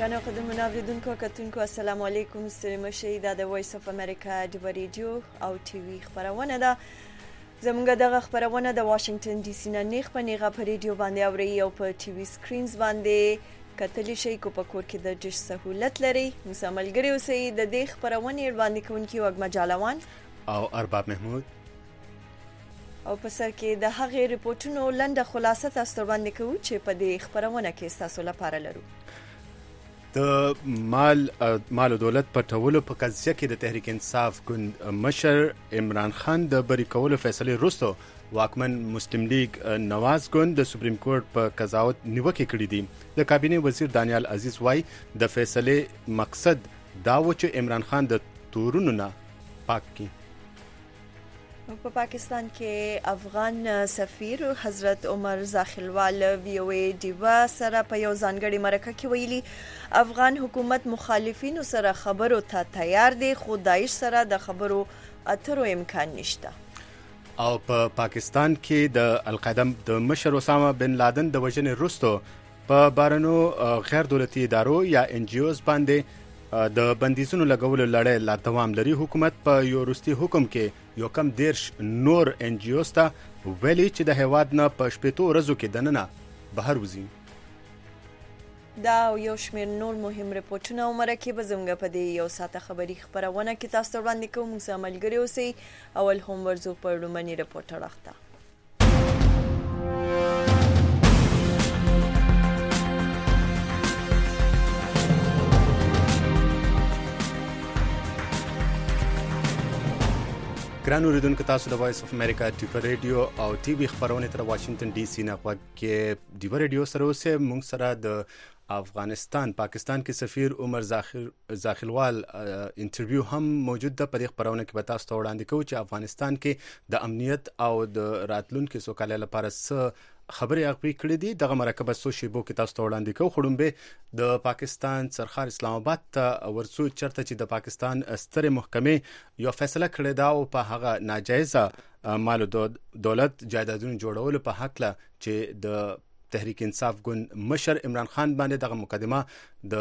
ګرانو قدرمنو اوریدونکو کتونکو السلام علیکم. ستړي مشئ. دا د وایس اف امریکا ډیوه ریډیو او ټي وي خپرونه ده. زموږ دغه خپرونه د واشنگټن ډي سي نه نیغ په نیغه په ریډیو باندې اورئ او په ټي وي سکرینز باندې کتلی شئ. کو په کور کې د ډش سهولت لري. موږ سره ملګري اوسئ. د دې خپرونې وړاندې کوونکي وږمه جالوان او ارباب محمود او په سر کې د هغې ریپورټونو لنډه خلاصه تاسو ته وړاندې کوو چې په دې خپرونه کې ستاسو لپاره لرو. د مال او دولت پټولو په قضیه کې د تحریک انصاف ګوند مشر عمران خان د بری کولو فیصله وروسته واکمن مسلم لیگ نواز ګوند د سپریم کورټ په قضاوت نیوکه کړې دي. د کابینه وزیر دانیال عزیز وای د فیصله مقصد دا و چې عمران خان د تورونو نه پاک کړي. په پاکستان کې افغان سفیر حضرت عمر زاخیلوال وی او ای ډیوا سره په یو ځانګړي مرکه کې ویلي افغان حکومت مخالفینو سره خبرو ته تیار دی خو داعش سره د خبرو اترو امکان نشته. او په پاکستان کې د القاعده د مشر اسامه بن لادن د وژنې وروسته په بارنو غیر دولتي ادارو یا ان جی اوز باندې د بندیزونو لګولو لړۍ لا دوام لري. حکومت په یو وروستي حکم کې یو کم 10 نور ان جی اوز ته ویلي چې د هیواد نه په 15 ورځو کې دننه بهر وځي. دا یو شمېر نور مهم ریپورټونه او مرکې به زموږ په دې یو ساعته خبري خپرونه کې تاسو ته وړاندې کوو. موږ سره ملګري اوسئ. اول هم ورځو په لومړني ریپورټ راخته. ګران اوریدونکو تاسو د وایس اف امریکا ډیوه ریډیو او ټي وي خبرونه تر واشنگټن ډي سي نه کې ډیوه ریډیو سره اوسه. موږ سره د افغانستان پاکستان کې سفیر عمر زاخیلوال انټرویو هم موجود ده. په دې خبرونه کې به تاسو ته وړاندې کوو چې افغانستان کې د امنیت او د راتلونکو سوکالۍ لپاره څه خبرې اغوی کړې دي. دغه مرکه سو شیبو کې تاسو ته وړاندې کوو. خړومبه د پاکستان سرخار اسلام آباد ته ورسو چرته چې د پاکستان ستره محکمې یو فیصله کړې ده او په هغه ناجایزه مال او دولت جایدادونو جوړولو په حق له چې د تحریک انصاف ګوند مشر عمران خان باندې دغه مقدمه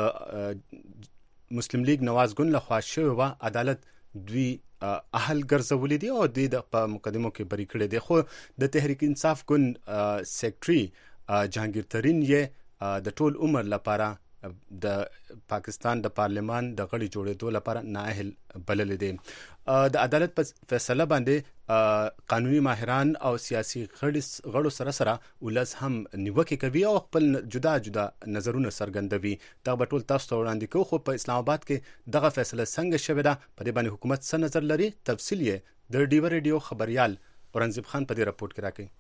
د مسلم لیگ نواز ګوند لخوا شوی و. عدالت دوی اهل ګرځولې دي او د په مقدمو کې بری کړی دي. خو د تحریک انصاف ګوند سیکریټري جهانگیر ترین یې د ټول عمر لپاره د پاکستان د پارلمان د غړي جوړېدو لپاره نااهل بلل دي. د عدالت په فیصله باندې قانوني ماهران او سیاسي غړو سره ولس هم نیوکه کوي او خپل جدا جدا نظرونه څرګندوي. دا به ټول تاسو ته وړاندې کوو. خو په اسلام آباد کې دغه فیصله څنګه شوې ده په دې باندې حکومت څه نظر لري تفصیل یې د ډیوه ریډیو خبريال اورنګزیب خان په دې راپورټ کې راکړي.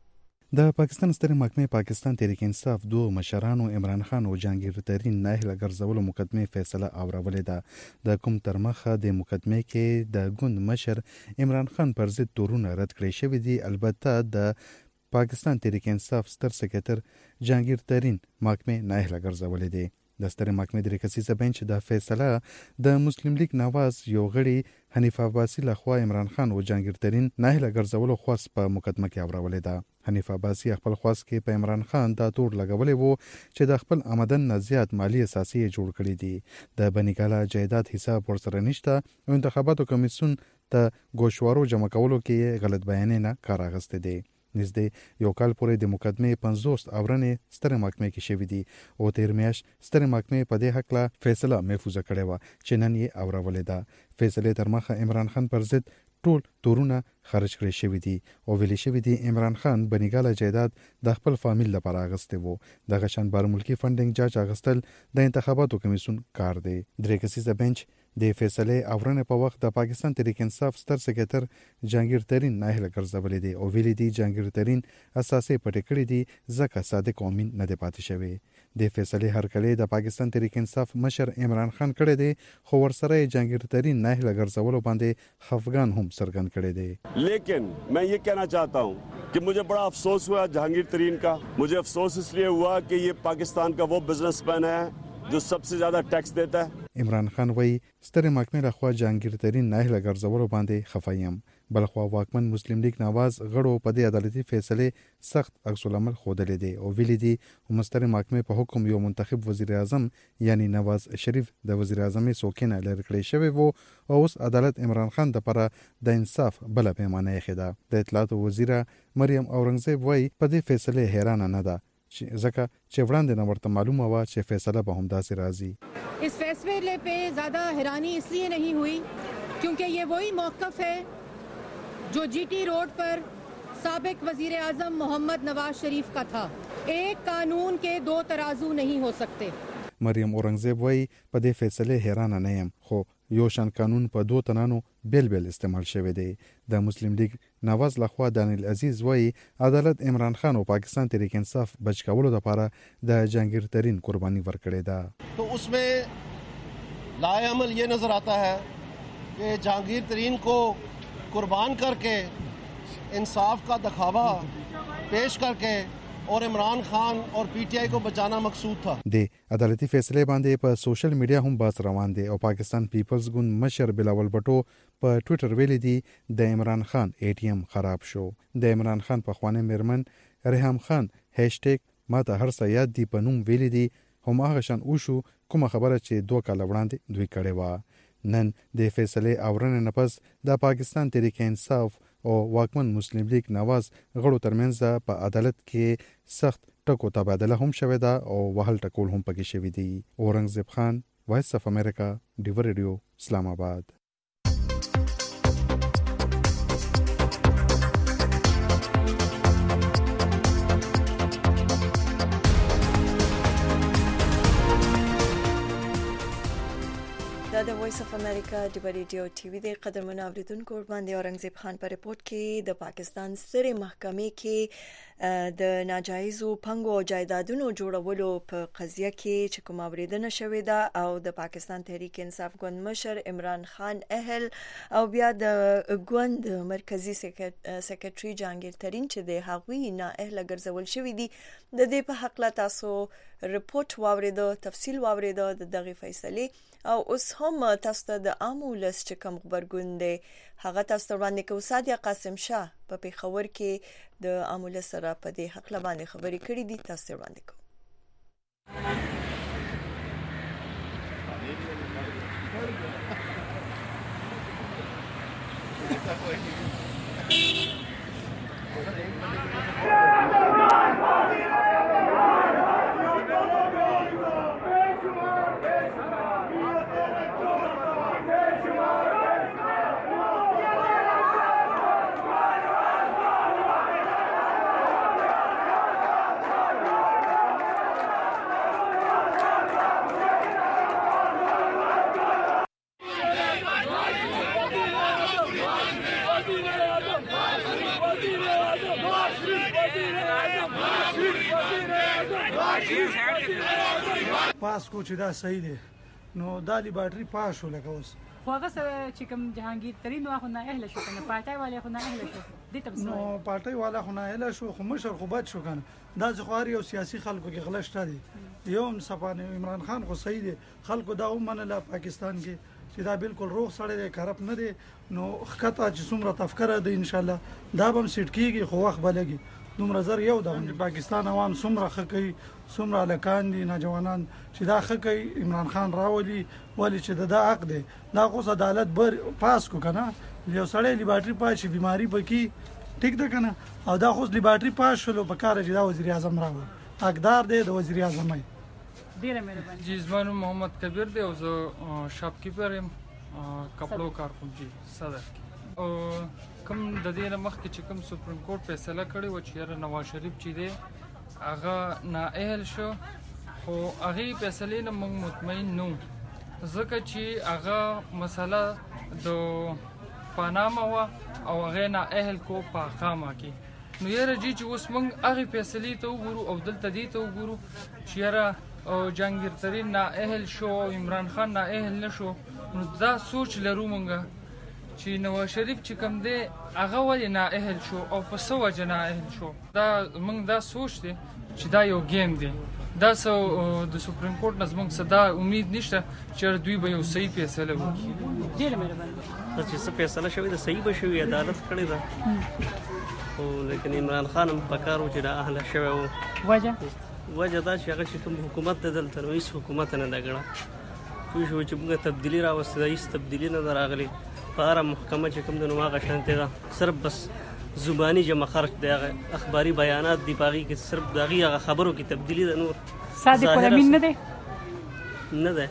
د پاکستان ستر محکمې پاکستان تحریک انصاف دوه مشرانو عمران خان او جهانگیر ترین ناهله ګرځولو مقدمه فیصله اورولې ده. د کوم تر مخه د مقدمه کې د ګوند مشر عمران خان پر ضد تورونه رد کړی شوی دي. البته د پاکستان تحریک انصاف ستر سکرټر جهانگیر ترین محکمه ناهله ګرځولې دي. د ستر محکمې د ریکسیزه بنچ د فیصله د مسلم لیگ نواز یو غړي حنیف عباسی لخوا عمران خان او جهانگیر ترین ناهله ګرځولو خواست په مقدمه کې اورولې ده. حنیف عباسی خپل خواست کې په عمران خان دا تور لګولې وو چې د خپل آمدن نه زیات مالی اساسي جوړ کړی دي. د بنیګاله جایداد حساب ورسره نشته او انتخاباتو کمیسیون ته ګوشوارو جمع کولو کې غلط بیانې نه کار اخیسته دي. نږدې یو کال پورې د مقدمې 50 اورنې ستر محکمې کې شوې دي او تیر میاشت ستر محکمې په دې حق لا فیصله محفوظه کړې و چې نن یې اورولې ده. فیصله تر مخه عمران خان پر ضد ټول تورونه خارج کړی شوی دي او ویلي شوی دی عمران خان بنیګاله جایداد د خپل فامیل لپاره اغسته وو. د غشن بار ملکی فندینګ جاج اغستل د انتخاباتو کمیسیون کار دی. درې کسیزه بنچ د فیصله اورنې په وخت د پاکستان تحریک انصاف ستر سکرټر جهانگیر ترین ناهله ګرځولې دي او ویلي دي جهانگیر ترین اساسي پټ کړی دي ځکه صادق او امین نه دی پاتې شوی. د فیصله هرکلی د پاکستان تحریک انصاف مشر عمران خان کړی دی خو ورسره جهانگیر ترین ناهله ګرځولو باندې خفګان هم څرګند کړی دی. لیکن मैं ये कहना चाहता हूँ कि मुझे बड़ा अफसोस हुआ जहांगीर तरीन का. मुझे अफसोस इसलिए हुआ कि ये पाकिस्तान का वो बिजनेसमैन है जो सबसे ज्यादा टैक्स देता है. عمران خان وای ستر محکمې لخوا جهانگیر ترین ناهله ګرځولو باندې خفایم بلخوا واکمن مسلم لیگ نواز غړو په دې عدالتي فیصله سخت عکس العمل ښودلی دی او ویلي دي مستري محکمې په حکم یو منتخب وزیر اعظم یعنی نواز شریف د وزیر اعظم څوکۍ لرې کړی شوی وو او اوس عدالت عمران خان لپاره د انصاف بله پیمانه ایښې ده. د اطلاعاتو وزیره مریم اورنګزیب وایي په دې فیصلې حیرانه نه ده ځکه چې وړاندې نه ورته معلومه وه چې فیصله به همداسې راځي. इस फैसले पे ज़्यादा हैरानी इसलिए नहीं हुई क्योंकि ये वही मौक़िफ़ है जो जीटी रोड पर साबिक वज़ीर आज़म मोहम्मद नवाज शरीफ का था. एक कानून के दो तराजू नहीं हो सकते. مریم اورنګزیب وایي په دې فیصلې حیرانه نه یم خو یو شان قانون په دوه تنانو بیل بیل استعمال شوی دی. د مسلم لیگ نواز لخوا دانیل عزیز وایي عدالت عمران خان او پاکستان تحریک انصاف بچ کولو لپاره د جهانگیر ترین قربانی ورکړې ده. तो उसमें लाएअमल ये नज़र आता है कि जहांगीर तरीन को कुर्बान करके इंसाफ का दिखावा पेश करके और इमरान खान और पीटीआई को बचाना मकसूद था. د عدالتي فیصله باندې په سوشل میډیا هم باس روان دی او پاکستان پیپلز ګوند مشر بلاول بټو په ټوئیټر ویلي دی د عمران خان ATM خراب شو. د عمران خان په خوانه میرمن ریحام خان هاشټیګ ماته هر څه یاد دی په نوم ویلي دی هم هغه شان وشو کومه خبره چې 2 کال وړاندې دوی کړې و. نن د فیصله اورنه نه پس د پاکستان تحریک انصاف او واکمن مسلم لیگ نواز غړو ترمنځ په عدالت کې سخت ټکو تبادله هم شوې ده او وهل ټکول هم پکې شوي دي. اورنګزیب خان، وایس اف امریکا، ډیور ریډیو، اسلام آباد. د وایس اف امریکا ډیور ریډیو ټي وي د قدرمن اوریدونکو باندې اورنګزیب خان په ریپورت کې د پاکستان سترې محکمې کې د ناجایزو پنګو او جایدادونو جوړولو په قضیه کې چې کوم اوریدنه شوې ده او د پاکستان تحریک انصاف ګوند مشر عمران خان اهل او بیا د ګوند مرکزی سیکریټري جهانگیر ترین چې د هغوی نه اهل ګرځول شوې دي د دې په حق لا تاسو ریپورت واوریدو تفصیل واوریدو د دغه فیصله او اوس هم تاسو ته د امولس چې کوم خبرګون دی هغه تاسو ته وړاندې کوو. سادیه قاسم شاه په پیښور کې د امولس سره په دې حق باندې خبرې کړې دي. تاسو ته وړاندې کوو. پاس کو چې دا صحیح دی نو دا لیبارټري پاس شو لکه اوس خو هغه چې کوم جهانگیر ترین واخو نه اهل شو کنه پارټای والے خو نه اهل شو دې تم نو پارټای والا خو نه اهل شو خو مشر خو بد شو کنه دا ځخواري او سیاسي خلکو کې غلشته دي. یوم صفانه عمران خان خو صحیح دی خلکو دا ومنله پاکستان کې چې دا بالکل روغ سړی دی کرپ نه دی نو خطا چې څومره تفکر دی ان شاء الله دا به سیټ کیږي خو وخت بلګي دومره زر یو د پاکستان عوام څومره خکې څومره لکان دي نوجوانان چې دا خکې عمران خان راولي ولی چې دا حق دی دا خو عدالت بر پاس کو کنه یو سړی لیبارټري پاس شي بیماری پکې ټیک ده کنه او دا خو لیبارټري پاس شلو په کار چې دا وزیر اعظم راو حقدار دی د وزیر اعظم ډیره مهرباني. جی زما نوم محمد کبیر دی او زه شاپکیپر یم کپړو کارکونکي صدر او کوم د دې نه مخکې چې کوم سپریم کورټ فیصله کړې و چې نواز شریف چې دی هغه نااهل شو خو هغه فیصلې نه موږ مطمئن نو ځکه چې هغه مسله د پاناما و او هغه نااهل کو په خامه کې نو یاره جی چې اوس موږ هغه فیصلې ته وګورو او دلته دې ته وګورو چې یاره او جهانگیر ترین نااهل شو عمران خان نااهل نشو نو دا سوچ لرو موږ چې نواز شریف چې کوم دی هغه ولې نااهل شو او په څه وجه نااهل شو دا موږ دا سوچ دی چې دا یو گیم دی دا د سپریم کورټ نه زموږ څه دا امید نشته چې دوی به یو صحیح فیصله وکړي. ډېره مهرباني. چې څه فیصله شوې ده صحیح به شوي، عدالت کړې ده، خو لیکن عمران خان هم پکار و چې دا اهله شوی و. وجه دا چې هغه چې کوم حکومت دی دلته نو هېڅ حکومت نه ده ګڼه پوه شوې چې موږ تبدیلي راوستې ده، هېڅ تبدیلي نه ده راغلې. په هره محکمه چې کوم دی نو هغه شانتې ده، صرف بس زبانی جمع خرچ دی، هغه اخباري بیانات دي، په هغې کې صرف د هغې هغه خبرو کې تبدیلي ده. نور صادق الامین نه دی؟ نه دی.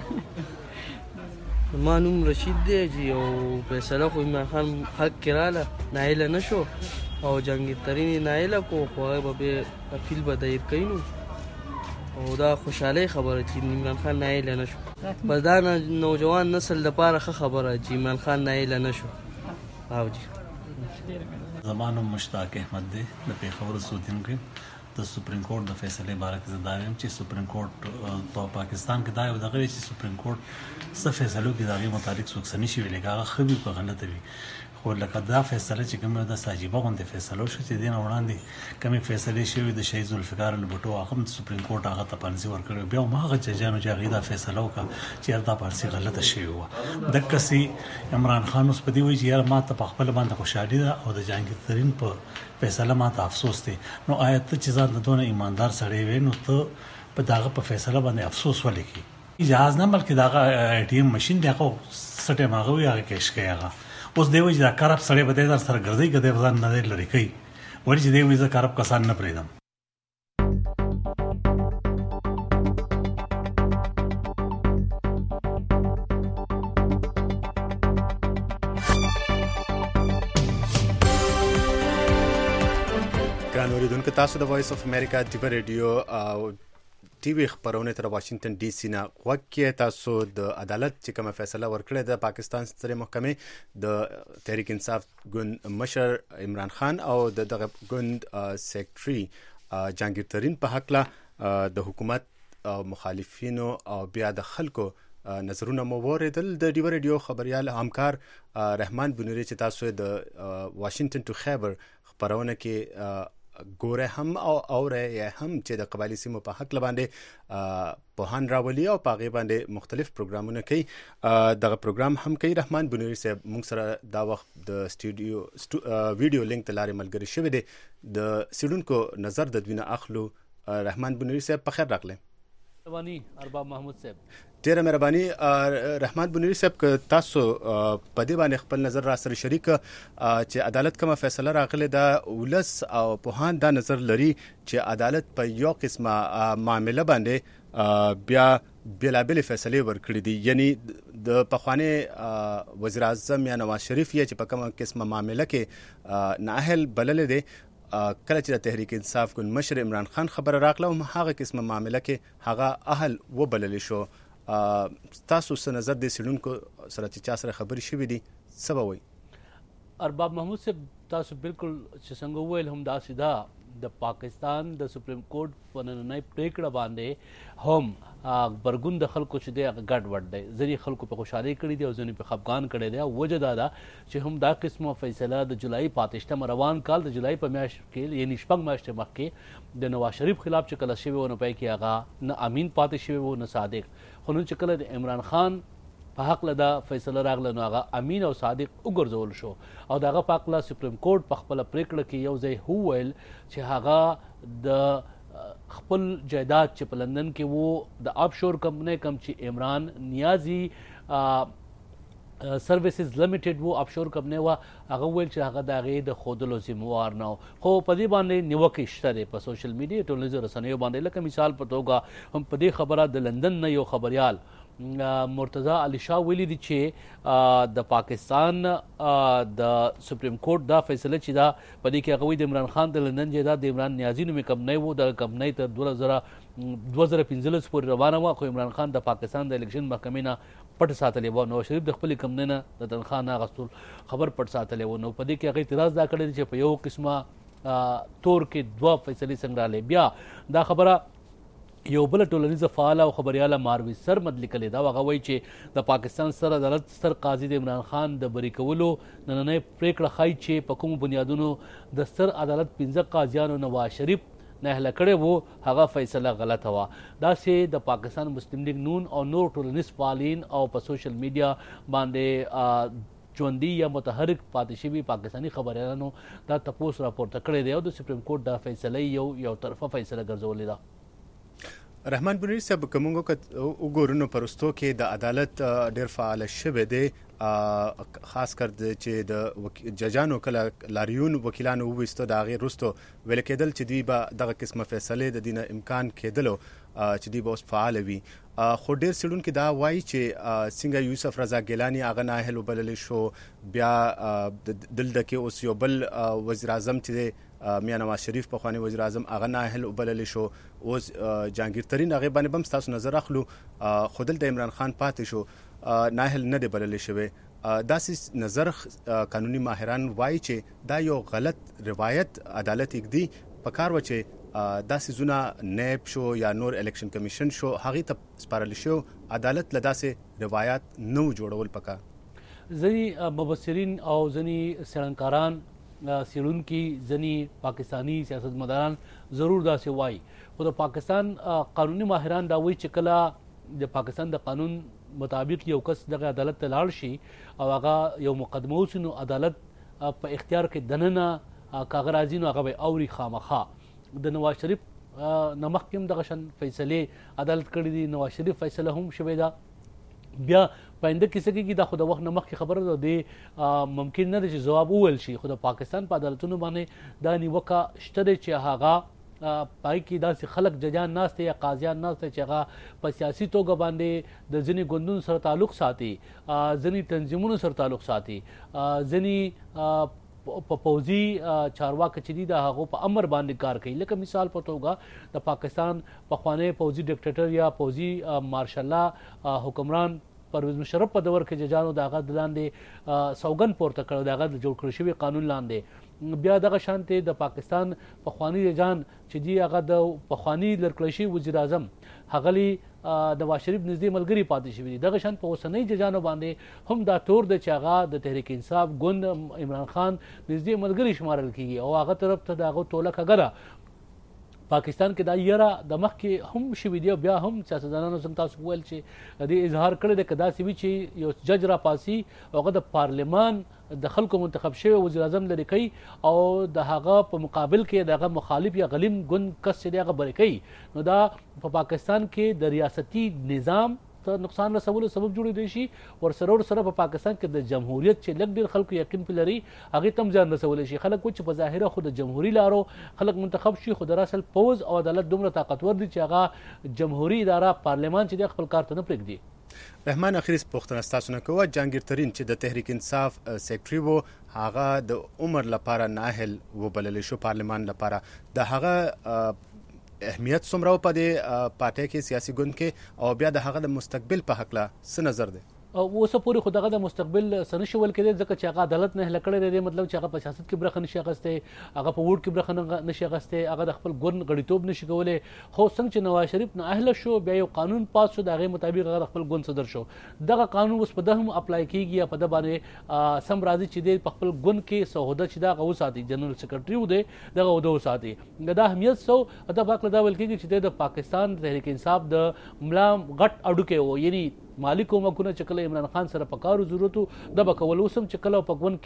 ما نوم رشید دی چې یو فیصله خو عمران خان حق کې راله نایله نه شو او جهانګیر ترین یې نایله کو، خو هغه به بیا اپیل به دایر کوي نو، او دا خوشحالۍ خبره چې عمران خان نایله نه شو. بس دا نوجوان نسل لپاره ښه خبره چې عمران خان نایله نه شو. او جی زما نوم مشتاق احمد دی، د پېښور اوسېدونکی. د سپریم کورټ د فیصلې باره کې زه دا وایم چې سپریم کورټ په پاکستان کې دا یو دغه وی چې سپریم کورټ څه فیصلو کې د هغې متعلق څوک څه نشي ویلی، که هغه ښه وي که غلطه وي. خو لکه دا فیصله چې کوم داسې عجیبه غوندې فیصلو شو چې دې نه وړاندې کومې فیصلې شوې د شهید ذوالفقار البټو هغه هم سپریم کورټ هغه ته پانسي ورکړی، بیا هم هغه ججانو چې هغې دا فیصله وکړه چې یار دا پانسي غلطه شوې وه. دقسې عمران خان اوس په دې وایي چې یار ما ته په خپله باندې خوشحالي ده او د جهانګیر ترین په فیصله ما ته افسوس دی. نو آیا ته چې ځان ته دونه ایماندار سړی وې نو ته په دغه په فیصله باندې افسوس ولې کوي؟ جهاز نه بلکې دغه ATM ماشین دی هغه څه ټایم هغه وي هغه کیش کوي. هغه اوس دی وایي چې دا کرب سړی به دی در سره ګرځوي که دی به ځان نه دی لرې کوي، ولې چې دی وایي زه کرب کسان نه پرېږدم. ګران اوریدونکو، تاسو د وایس اف امریکا ډیبه ریډیو او ټي وي خبرونه تر واشنگټن ډي سي نه غوږ کې. تاسو د عدالت چې کومه فیصله ورکړې ده پاکستان سترې محکمې د تحریک انصاف ګوند مشر عمران خان او دغه ګوند سیکرټري جهانګیر ترین په هکله د حکومت مخالفینو او بیا د خلکو نظرونه مو واورېدل. د ډیبه ریډیو خبریال همکار رحمان بنوري چې تاسو د واشنگټن ټو خیبر خبرونه کې ګوره هم او اوره یا هم چې د قبایلی سیمو په حق باندې پوهان راولي او په هغې باندې مختلف پروګرامونه کوي. دغه پروګرام هم کوي. رحمان بنوري صاحب موږ سره دا وخت د سټوډیو ویډیو لینک ته لارې ملګری شوی دی، د څېړونکو نظر د دوی نه اخلو. رحمان بنوري صاحب په خیر راغلی. ارباب محمود صاحب ډیره مهرباني. رحمان بنوري صاحب که تاسو په دې باندې خپل نظر را سره شریک چې عدالت کومه فیصله راغلی ده، ولس او پوهان دا نظر لري چې عدالت په یو قسمه معامله باندې بیا بېلابېلې فیصلې ورکړي دي، یعنی د پخواني وزیر اعظم یا نواز شریف یې چې په کومه قسمه معامله کې نااهل بللی دی، کله چې د تحریک انصاف ګوند مشر عمران خان خبره راغله هم هغه قسمه معامله کې هغه اهل وبللی شو. تاسو څه نظر د څېړونکو سره چې چا سره خبرې شوي دي څه به وایي؟ ارباب محمود صاحب تاسو بالکل چې څنګه وویل هم داسې ده. د پاکستان د سپریم کورټ په نننۍ پریکړه باندې هم غبرګون د خلکو چې دی هغه ګډ وډ دی، ځینې خلکو په خوشحالۍ کړي دي او ځینې په خفګان کړی دی. وجه دا ده چې هم دا قسمه فیصله د جولای په 28 روان کال د جولای په میاشت کې یعنې 6 میاشتې مخکې د نواز شریف خلاف چې کله شوی و نو پای کې هغه نه امین پاتې شوی و نه صادق، خو نن چې کله د عمران خان په حقله دا فیصله راغله نو هغه امین او صادق وګرځول شو او د هغه په حقله سپریم کورټ په خپله پریکړه کې یو ځای وویل چې هغه د خپل جایداد چې په لندن کې و د آفشور کمپنۍ کم چې عمران نیازي سروسز لیمیټډ و آفشور کمپنۍ وه، هغه ویل چې هغه د هغې د ښودلو ذموار نه و. خو په دې باندې نیوکې شته دی په سوشل میډیا ټولنیزو رسنیو باندې. لکه مثال په توګه هم په دې خبره د لندن نه یو خبریال مرتضی علي شاه ویلي دي چې د پاکستان د سپریم کورټ دا فیصله چې دا په دې کې هغه وایي د عمران خان د لندن جایداد د عمران نیازي نومې کمپنۍ و، د کمپنۍ تر 2015 پورې روانه وه، خو عمران خان د پاکستان د الیکشن محکمې نه پټ ساتلی و. نواز شریف د خپلې کمپنۍ نه د تنخوا نه اخیستل خبر پټ ساتلی و. نو په دې کې هغه اعتراض دا کړی دی چې په یو قسمه تور کې 2 فیصلې څنګه راغلې. بیا دا خبره یو بل ټولنیزه فعال او خبریاله ماروي سرمد لیکلې دا هغه وایي چې د پاکستان ستر عدالت ستر قاضي د عمران خان د بری کولو نننۍ پریکړه ښایي چې په کومو بنیادونو د ستر عدالت 15 قاضیانو نواز شریف ناهله کړی وو هغه فیصله غلطه وه. داسې د پاکستان مسلم لیگ نون او نور ټولنیز فعالین او په سوشل میډیا باندې ژوندي یا متحرک پاتې شوي پاکستاني خبریالانو دا تپوس راپورته کړی دی او د سپریم کورټ دا فیصله یو طرفه فیصله ګرځولې ده. رحمان بنوري صاحب که موږ وګورو نو په وروستو کې د عدالت ډېر فعال شوی دی، خاص کر چې د ججانو کله لاریون وکیلانو وویستو د هغې وروستو ویل کېدل چې دوی به دغه قسمه فیصلې د دې نه امکان کېدلو چې دوی به اوس فعاله وي. خو ډېر څېړونکي دا وایي چې څنګه یوسف رضا ګیلاني هغه نااهل وبللی شو، بیا دلته کې اوس یو بل وزیر اعظم چې دی میاں نواز شریف پخوانی وزیر اعظم هغه نااهل وبللی شو، اوس جهانګیر ترین هغې باندې به هم ستاسو نظر اخلو، خو دلته عمران خان پاتې شو نااهل نه دی بللی شوی. داسې نظر قانوني ماهران وایي چې دا یو غلط روایت عدالت اږدي، پکار و چې داسې زونه نیب شو یا نور الیکشن کمیشن شو هغې ته سپارل شو، عدالت له داسې روایات نه و جوړول پکار. ځینې مبصرین او ځینې څېړنکاران څېړونکي ځینې پاکستاني سیاستمداران ضرور داسې وایي، خو د پاکستان قانوني ماهران دا وایي چې کله د پاکستان د قانون مطابق یو کس دغه عدالت ته لاړ شي او هغه یو مقدمه وسي نو عدالت په اختیار کې دننه کاغه راځي نو هغه به اوري خامخا. د نواز شریف نه مخکې هم دغه شان فیصلې عدالت کړي دي، نواز شریف فیصله هم شوې ده، بیا په آینده کې څه کېږي دا خو د وخت نه مخکې خبره ده، د ممکن نه ده چې ځواب وویل شي، خو د پاکستان په عدالتونو باندې دا نیوکه شته دی چې هغه پای کې داسې خلک ججان ناست یا قاضیان ناست چې هغه په سیاسي توګه باندې د ځینې ګوندونو سره تعلق ساتي، ځینې تنظیمونو سره تعلق ساتي، ځینې په پوځي چارواکه چې دي د هغو په امر باندې کار کوي. لکه مثال په توګه د پاکستان پخوانی پوځي ډکټیټر یا پوځي مارشالله حکمران پرویز مشرف په دور کې ججانو د هغه د لاندې سوګند پورته کړی، د هغه د جوړ کړی شوي قانون لاندې. بیا دغه شانتې د پاکستان پخوانی ججان چې دي هغه د پخوانی لرکړی شوي وزیر اعظم هغلی نواز شریف نږدې ملګري پاتې شوي دي. دغه شان په اوسنۍ ججانو باندې هم دا تور ده چې هغه د تحریک انصاف ګوند عمران خان نږدې ملګري شمارل کیږي او هغه طرف ته د هغه توله کږه. پاکستان کې دا یره د مخکې هم شوي دي او بیا هم سیاستدانانو څنګه تاسو وویل چې دې اظهار کړی دی که داسې وي چې یو جج راپاسي او هغه د پارلمان د خلکو منتخب شوی وزیر اعظم لري کوي او د هغه په مقابل کې دغه مخالف یا غلیم ګوند کس چې دی هغه بری کوي، نو دا په پاکستان کې د ریاستي نظام ته نقصان رسولو سبب جوړېدی شي. ورسره په پاکستان کې د جمهوریت چې لږ ډېر خلکو یقین پې لري هغې ته هم زیان رسولی شي. خلک وایي چې په ظاهره خو د جمهوري لارو خلک منتخب شي، خو در اصل پوځ او عدالت دومره طاقتور دي چې هغه جمهوري اداره پارلمان چې دی خپل کار ته نه پرېږدي. رحمان اخري پوښتنه ستاسو نه کوه، جهانګیر ترین چې د تحریک انصاف سیکرټري و هغه د عمر لپاره نااهل وبللی شو پارلمان لپاره، د هغه اهمیت څومره په دې پارټۍ کې سیاسي ګوند کې او بیا د هغه د مستقبل په هکله څه نظر دی؟ اوسه پورې خو دغه د مستقبل څه نشي ویل کېدی ځکه چې هغه عدالت نه هله کړی دی، مطلب چې هغه په سیاست کې برخه نشي اخیستی، هغه په ووټ کې برخه نشي اخیستی، هغه د خپل ګوند غړیتوب نشي کولی. خو څنګه چې نواز شریف نااهله شو بیا یو قانون پاس شو، د هغې مطابق هغه د خپل ګوند صدر شو. دغه قانون اوس په ده هم اپلای کېږي یا په ده باندې سم راځي چې دی په خپل ګوند کې څه عهده چې ده هغه وساتي، جنرال سیکرټري و دی دغه عهده وساتي. دا اهمیت څه دا پاک له دا ویل کېږي چې دی د پاکستان تحریک انصاف د ملا غټ اډوکی و، یعنی مالی کومکونه چې کله عمران خان سره په کارو ضرورت و ده به کول، اوس هم چې کله په ګوند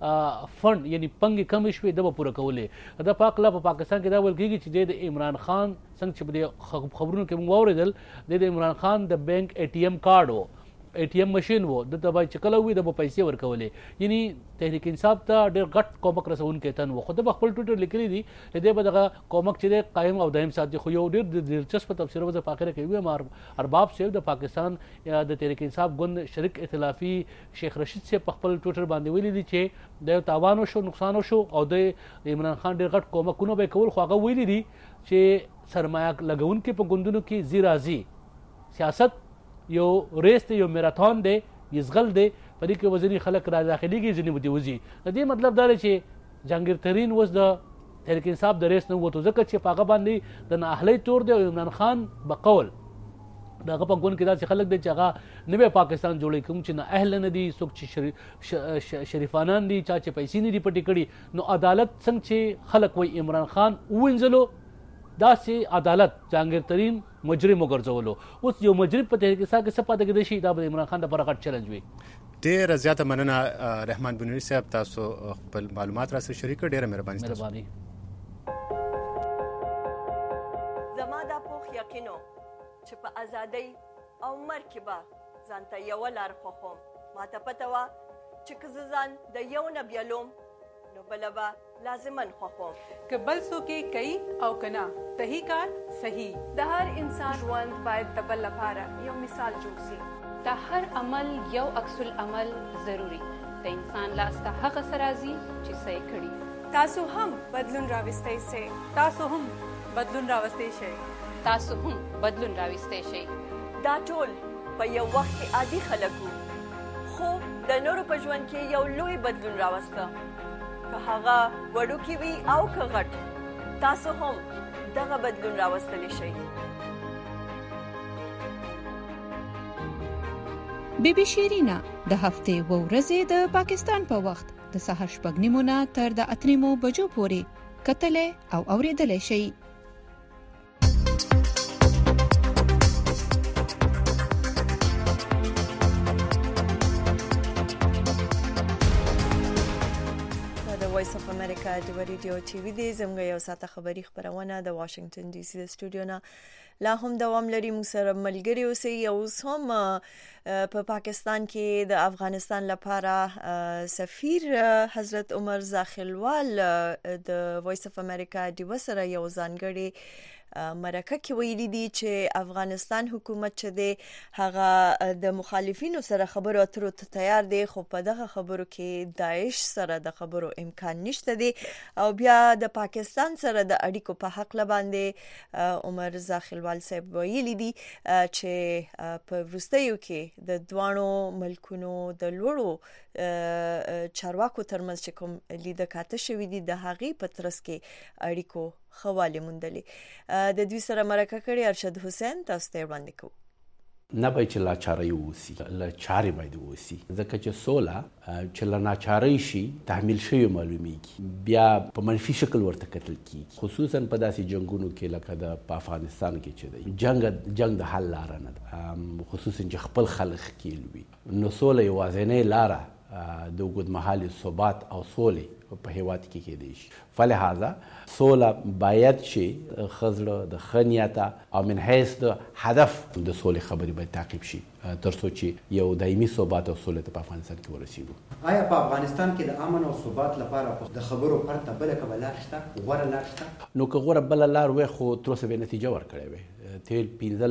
کې فنډ یعنی پنګې کمې شوې ده به پوره کولې. دا پاکله په پاکستان کې دا ویل کېږي چې د عمران خان څنګه چې په دې خبرونو کې موږ واورېدل د عمران خان د بینک ATM کارډ و، ATM مشین و، د ته به چې کله وي د به پیسې ورکولې. یعنی تحریک انصاف ته ډېر غټ کومک رسونکی تن و، خو ده به خپل ټویټر لیکلی دي چې دی به دغه کومک چې دی قایم او دایم ساتي. خو یو ډېر دلچسپه تبصره به زه په اخره کې ویم، ارباب صاحب د پاکستان د تحریک انصاف ګوند شریک ائتلافي شیخ رشید صاحب په خپل ټویټر باندې ویلي دي چې د یو تاوان وشو، نقصان وشو او د عمران خان ډېر غټ کومکونه به یې کول، خو هغه ویلي دي چې سرمایه لګونکي په ګوندونو کې ځي راځي، سیاست یو ریس دی، یو میراتون دی، یزغل دی، په دې کې وزني خلک را داخلېږي ځینې به دې وځي. د دې مطلب دا دی چې جهانګیر ترین اوس د تحریک انصاف د ریس نه ووتو ځکه چې په هغه باندې د نااهلۍ تور دی او عمران خان بقول د هغه په ګوند کې داسې خلک دی چې هغه نوی پاکستان جوړوي، کوم چې نااهله نه دي، څوک چې شریفانان دي، چا چې پیسې نه دي پټې کړي. نو عدالت څنګه چې خلک وایي عمران خان ووینځلو داسې عدالت جهانګیر ترین مجرم وګرځولو. اوس یو مجرم په تحریک انصاف کې څه پاتې کېدای شي؟ دا به عمران خان لپاره غټ چیلنج وي. ډېره زیاته مننه رحمان بنوري صاحب، تاسو خپل معلومات راسره شریک کړ، ډېره مهرباني. زما دا پوخ یقینو چې په ازادۍ او مرګ کې به ځان ته یوه لار خوښوم. ما ته پته وه چې که زه ځان د یو نه بیلوم نو بله به لازماً خوښوم. که بل څوک یې کوي او که نه صحیح کار صحیح. د هر انسان ژوند باید د بل لپاره یو مثال جوړ شي. د هر عمل یو عکس العمل ضروري. د انسان لاس ته هغه څه راځي چې څه یې کړي. تاسو هم بدلون راوستی شئ. تاسو هم بدلون راوستی شئ. تاسو هم بدلون راوستی شئ. دا ټول په یو وخت کې عادي خلک وو، خو د نورو په ژوند کې یو لوی بدلون راوسته. که هغه وړوکی وي او که غټ، تاسو هم دغه بدلون راوستلی شئ. بی بی شیرینا د هفتې و ورځې د پاکستان په وخت د سهار 6:30 نه تر د 8:30 بجو پورې کتلې او اوریدلې شي. وایس اف امریکا د ریډیو ټي وي د زموږ یو ساعته خبري خبرونه د واشنگټن ډي سي د سټوډیو نه لا هم دوام لري. موږ سره ملګري اوسئ. اوس هم په پاکستان کې د افغانستان لپاره سفیر حضرت عمر زاخیلوال د وایس اف امریکا د وسره یو ځانګړي مرکه کې ویلي دي چې افغانستان حکومت چې دی هغه د مخالفینو سره خبرو اترو ته تیار دی، خو په دغه خبرو کې داعش سره د خبرو امکان نشته دی. او بیا د پاکستان سره د اړیکو په حق باندې عمر زاخیلوال صاحب ویلي دي چې په وروستیو کې د دوانو ملکونو د لوړو چارواکو ترمنځ چې کوم لیده کاته شوي دي د هغې په ترڅ کې اړیکو خواله موندلې. د دوی سره مرکه کړې ارشد حسین، تاسو ته وړاندې کوو. نه باید چې لاچارۍ ووسي، لاچارې باید ووسي، ځکه چې سوله چې له ناچارۍ شي تحمیل شوی معلومیږي، بیا په منفي شکل ورته کتل کیږي، خصوصا په داسې جنگونو کې لکه د افغانستان کې چې دی جنگ د حل لاره نه ده، خصوصا چې خپل خلک ښکیل وي. نو سوله یوازینۍ لاره د اوږدمهالي ثبات او سولې په هیواد کې کېدی شي. فلهذا سوله باید چې خزړه د خنیاته او من حیث د هدف د سولې خبرې باید تعقیب شي تر څو چې یو دایمي ثبات او سولې ته په افغانستان کې ورسیږو. آیا په افغانستان کې د امن او ثبات لپاره د خبرو پرته بل کومه لار شته؟ غوره لار شته؟ نو که غوره بل لار وای خو تر اوسه به نتیجه ورکړې وي. تیل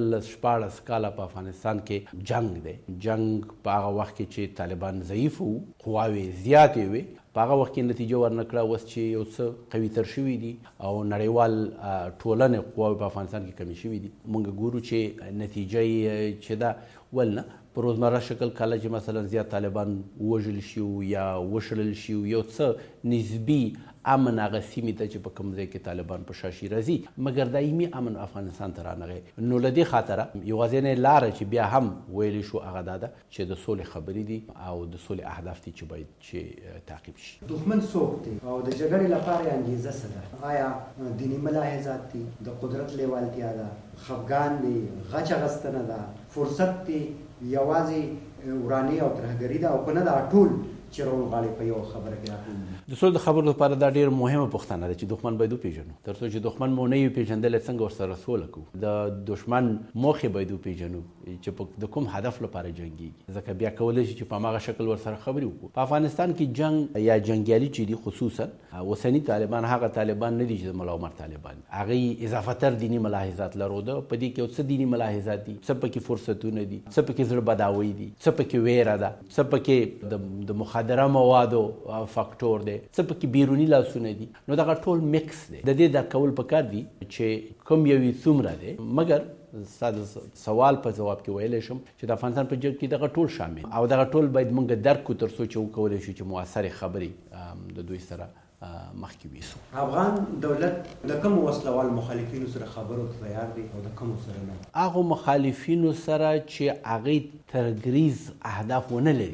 15-14 کاله په افغانستان کې جنگ دی. جنگ په هغه وخت کې چې طالبان ضعیف وو، قواوې زیاتې وي، په هغه وخت کې نتیجه ورنکړه. اوس چې یو څه قوي تر شوي دي او نړیوال ټولنې قواوې په افغانستان کې کمې شوي دي، موږ ګورو چې نتیجه چې دا ولنه په روزمره شکل کله چې مثلا زیات طالبان ووژل شي یا وشړل شي، یو څه نسبي امن هغه سیمې ته چې په کوم ځای کې طالبان په شا شي راځي، مګر دایمي امن افغانستان ته رانغی. نو له دې خاطره یوازینۍ لاره چې بیا هم ویلی شو هغه دا ده چې د سولې خبرې دي او د سولې اهداف دي چې باید چې تعقیب شي. دښمن څوک دی او د جګړې لپاره انګیزه څه ده؟ آیا دیني ملاحظات دي، د قدرت لیوالتیا ده، خفګان دی، غچ اخیستنه ده، فرصت دی، یوازې وراني او ترهګري ده، او که نه دا ټول چې راوغاړي په یو خبره کې راغلي؟ د سولې د خبرو لپاره دا ډېر مهمه پوښتنه ده چې دښمن باید وپېژنو. تر څو چې دښمن مو نه وي پېژندلی څنګه ورسره سوله کوو؟ د دښمن موخې باید وپېژنو چې د کوم هدف لپاره جنګېږي، ځکه بیا کولی شي چې په هماغه شکل ورسره خبرې وکړو. په افغانستان کې جنګ یا جنګیالي چې دي، خصوصا اوسني طالبان هغه طالبان نه دي چې د ملا عمر طالبان، هغې اضافتر دیني ملاحظات لروده. په دې کې یو څه دیني ملاحظات دي، څه پکې فرصتونه دي، څه پکې زړه بداوی دي، څه پکې ویره ده، څه پکې د مخدره موادو فاکټور دی، څه پکې بیروني لاسونه دي. نو دغه ټول میکس دی. د دې دا کول پکار دي چې کوم یوې څومره دی، مګر ساده سوال په جواب کې ویلی شم چې د افغانستان په جنګ کې دغه ټول شامل او دغه ټول باید موږ درک کړو تر څو چې وکولی شو چې مؤثرې خبرې د دوی سره مخکې ویسو. افغان دولت د کوم وسلوال مخالفینو سره خبرو ته تیار دی او د کوم سره نه؟ هغه مخالفینو سره چې هغې ترګریز اهداف ونه لري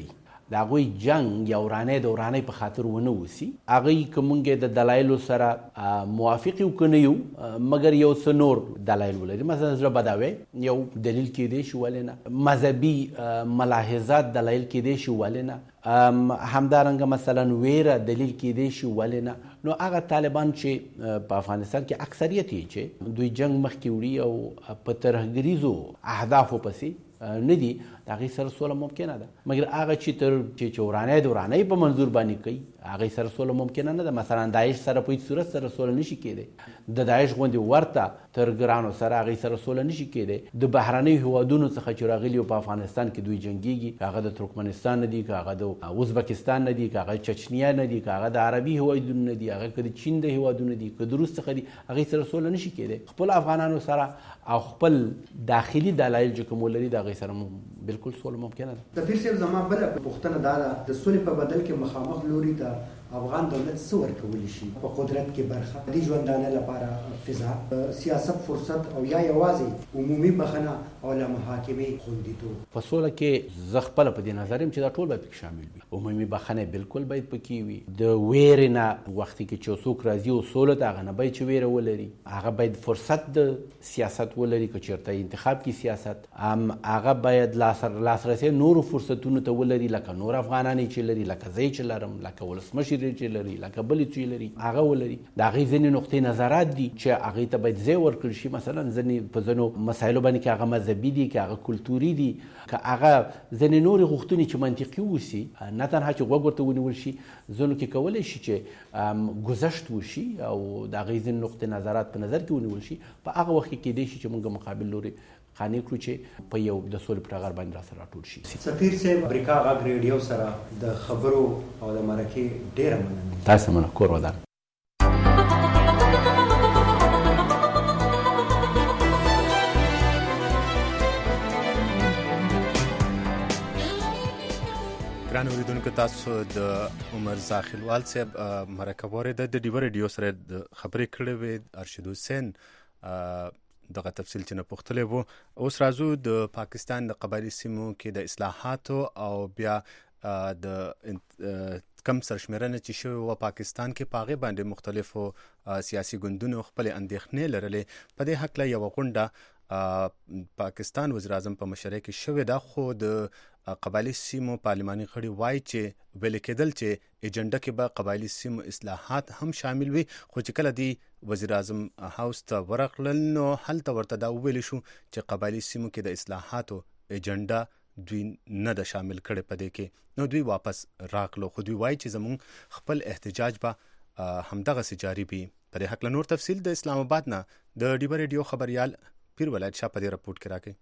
د هغوی جنگ یا ورانۍ په خاطر ونه وسی. هغوی که موږ د دلایلو سره موافق یو که نه یو مګر یو څه نور دلایل ولري. مثلا زړه بداوی یو دلیل کېدی شي، ولې نه؟ مذهبي ملاحظات دلایل کېدی شي، ولې نه؟ همدارنګه مثلا ویره دلیل کېدی شي، ولې نه؟ نو هغه طالبان چې په افغانستان کې اکثریت یې چې دوی جنگ مخکې وړي او په ترهګریزو اهدافو پسې نه دي، د هغې سره سوله ممکنه ده. مګر هغه چې ورانۍ په منظور باندې کوي هغې سره سوله ممکنه نه ده. مثلا داعش سره په هیڅ صورت سره سوله نشي کېدی. د داعش غوندې ورته ترهګرانو سره هغې سره سوله نشي کېدی. د بهرنیو هیوادونو څخه چې راغلي په افغانستان کې دوی جنګېږي، که هغه د ترکمنستان نه دي، که هغه د ازبکستان نه دي، که هغه چچنیا نه دي، که هغه د عربي هیوادونو نه دي، هغه که د چین د هیوادونو دي، که د روس څخه دي، هغې سره سوله نشي کېدی. خپل افغانانو سره او خپل داخلي دلایل چې کوم ولري د هغې سره بالکل سوله ممکنه ده. سفیر صاحب زما بله پوښتنه دا ده، د سولې په بدل کې مخامخ لوري ته افغان دولت څه ورکولی شي په قدرت کې برخه، د ژوندانه لپاره فضا، سیاست فرصت او یا یوازې عمومي بخښنه او له محاکمې خوندیتوب؟ په سوله کې زه خپله په دې نظر یم چې دا ټول باید پکې شامل وي. عمومي بخښنه بالکل باید پکې وي. د ویرې نه وختي کې چې څوک راځي او سوله ته هغه نه باید چې ویره ولري. هغه باید فرصت د سیاست ولري، که چېرته انتخاب کې سیاست هغه باید لاسرسی نورو فرصتونو ته ولري، لکه نور افغانان چې لري، لکه زه چې لرم، لکه ولسمشر چې لري، لکه بلې چې لري، هغه ولري. د هغې ځینې نقطې نظرات دي چې هغې ته باید ځای ورکړل شي. مثلا په ځینو مسایلو باندې که هغه مذهبي دي، که هغه کلتوري دي، که هغه ځینې نورې غوښتنې چې منطقي اوسي، نه تنها چې غوږ ورته ونیول شي، ځینو کې کولی شي چې ګذشت وشي او د هغې ځینې نقطې نظرات په نظر کې ونیول شي. په هغه وخت کې کېدی شي چې موږ مقابل لوري قانع کړو چې په یو د سولې په ټغر باندې راسره راټول شي. سفیر صاحب، امریکا غږ ریډیو سره د خبرو او د مرکې ډېره مننه. تاسو مننه، کور ودان. ګران اوریدونکو، تاسو د عمر زاخیلوال صاحب مرکه واورېده. د ډیوه ریډیو سره خبرې کړې وې ارشد حسین دغه تفصیل چې نه پوښتلی وو. اوس راځو د پاکستان د قبایلي سیمو کې د اصلاحاتو او بیا د کم سرشمېرنه چې شوې وه پاکستان کې، په هغې باندې مختلفو سیاسي ګوندونو خپلې اندېښنې لرلې. په دې هکله یوه غونډه پاکستان وزیر اعظم په مشرۍ کې شوې ده، خو د قبایلي سیمو پارلماني غړي وایي چې ویلې کېدل چې ایجنډه کې به قبایلي سیمو اصلاحات هم شامل وي. خو چې کله دی وزیر اعظم هاوس ته ورغلل نو هلته ورته دا وویل شو چې قبایلي سیمو کې د اصلاحاتو ایجنډه دوی نه ده شامل کړې په دې کې. نو دوی واپس راغلو، خو دوی وایي چې زموږ خپل احتجاج به همدغسې جاري وي. په دې هکله نور تفصیل د اسلام آباد نه د ډیوه ریډیو خبریال پیر ولایت شاه په دې رپورټ کې راکوي.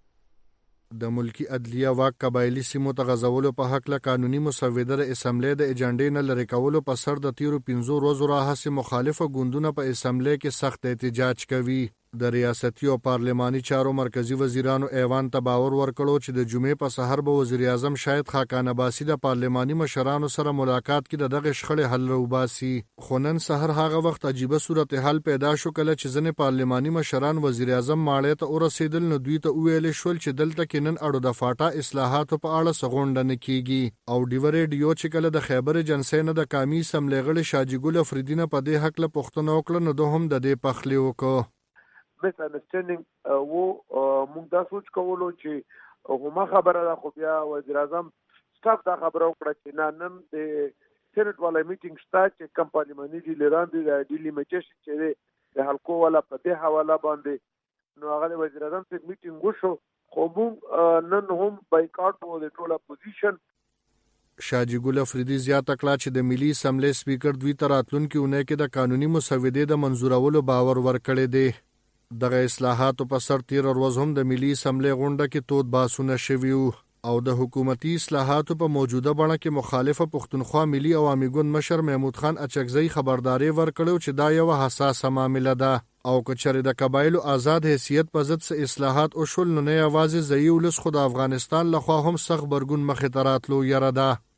د ملکی عدلیه واک قبایلی سیمو ته غځولو په حق له قانوني مسوده د اسمبلی د ایجنډې نه لرې کولو په سر د تیرو 5 ورځو راهیسې مخالفه ګوندونه په اسمبلی کې سخت احتجاج کوي. د ریاستي او پارلماني چارو مرکزی وزیرانو ایوان ته باور ورکړو چې د جمعې په سحر به وزیر اعظم شاهد خاقان عباسي د پارلماني مشرانو سره ملاقات کې د دغه شخړې حل راوباسي. خو نن سحر هغه وخت عجیبه صورتحال پیدا شو کله چې ځینې پارلماني مشران وزیر اعظم ماړۍ ته ورسېدل، نو دوی ته وویل شول چې دلته کې نن اړو د فاټا اصلاحاتو په اړه څه غونډه نه کیږي. او ډیوه ریډیو چې کله د خیبر ایجنسۍ نه د قامي اسمبلۍ غړي شاجي ګل افریدي نه په دې هکله پوښتنه وکړه، نو ده هم د دې پخلی وکړ. مس انډرسټینډینګ وو موږ دا سوچ کولو چې همه خبره ده، خو بیا وزیر اعظم سټاف دا خبره وکړه چې نن د سینټ والا میټینګ شته چې کم پارلماني ډیلران دي د ډیلیمیټیشن چې د حلقو والا په دې حواله باندې، نو هغه وزیر اعظم سره میټینګ وشو، خو موږ نن هم بایکاټ وو د ټول اپوزیشن. شاجي ګل افریدي زیاته کړه چې د ملي اسمبلی سپیکر دوی ته راتلونکي اونۍ کې د قانوني مسودې د منظورولو باور ورکړی دی. دغه اصلاحاتو په سر تیر ورځ هم د ملي اسمبلی غونډه کې تود باسونه شوي وو او د حکومتي اصلاحاتو په موجوده بڼه کې مخالفه پښتونخوا ملي عوامي ګوند مشر محمود خان اچکزی خبرداري ورکړو چې دا یو حساسه معامله ده او که چېرې د قبایلو آزاد حیثیت په ضد څه اصلاحات وشول، نو نه یوازې ځایي ولس خو د افغانستان لخوا هم سخت غبرګون مخې ته راتلو یره ده.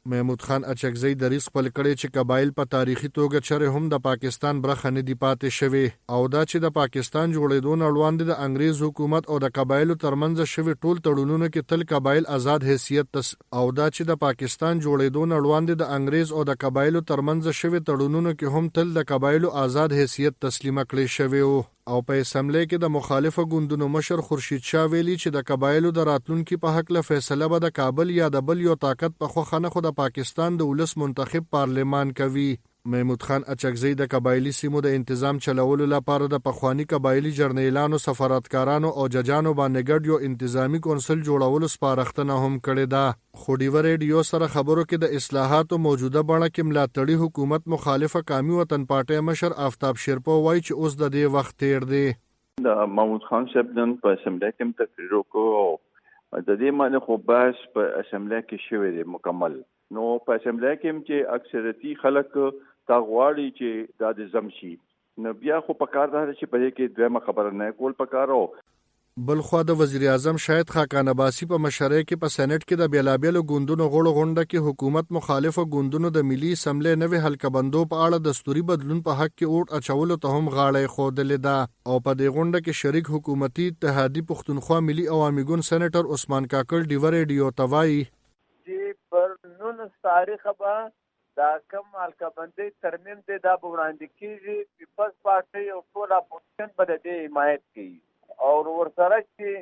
محمود خان اچکزی دریس خپل کړي چې قبایل په تاریخي توګه چره هم د پاکستان برخه نه دی پاتې شوی او دا چې د پاکستان جوړېدو نه وړاندې د انګریز حکومت او د قبایلو ترمنځ شوی ټول تړونونه کې تل قبایل آزاد حیثیت او دا چې د پاکستان جوړېدو نه وړاندې د انګریز او د قبایلو ترمنځ شوی تړونونه کې هم تل د قبایلو آزاد حیثیت تسلیمه کړی شوی او په اسمبلی کې د مخالفه ګوندونو مشر خورشید شاه ویلي چې د قبایلو د راتلونکي په حق له فیصله به د کابل یا د بل یو طاقت په خوښه نه خو د پاکستان د ولس منتخب پارلمان کوي. محمود خان اچکزی د قبایلی سیمو د انتظام چلولو لپاره د پخوانی قبایلی جرنیلانو سفارتکارانو او ججانو باندې ګډ یو انتظامی کونسل جوړولو سپارښتنه هم کړې ده خو ډیو ریډیو سره خبرو کې د اصلاحاتو موجوده بڼه کې ملاتړي حکومت مخالفه قومي وطن پارټي مشر آفتاب شیرپو وایي چې اوس د دې وخت تیر دی. د محمود خان صاحب نن په اسمبلی کې تقریر وکړ د دې معنی خو بحث په اسمبلی کې شوی دی مکمل. نو په اسمبلی کې چې اکثریتي خلک تا غواړي چې دا د زمشي نو بیا خو په کار ده چې په دې کې دویمه خبره نه کول پکارو. بل خو د وزیر اعظم شاهد خاقان عباسی په مشرۍ کې په سېنات کې د بیلابېلو ګوندونو غړو غونډه کې حکومت مخالفه ګوندونو د ملي اسمبلی نوې حلقه بندو په اړه دستوري بدلون په حق کې اوټ اچولو ته هم غاړه ښودلې ده او په دې غونډه کې شریک حکومتي اتحادیه پښتونخوا ملي عوامي ګوند سېنیټر عثمان کاکړ ډیو ریډیو ته وایي چې پر 19 تاریخ به دا کم حلقه بندي ترمیم دی دا به وړاندې کېږي. پیپلز پارټي او ټول اپوزیشن به د دې حمایت کوي او ورسره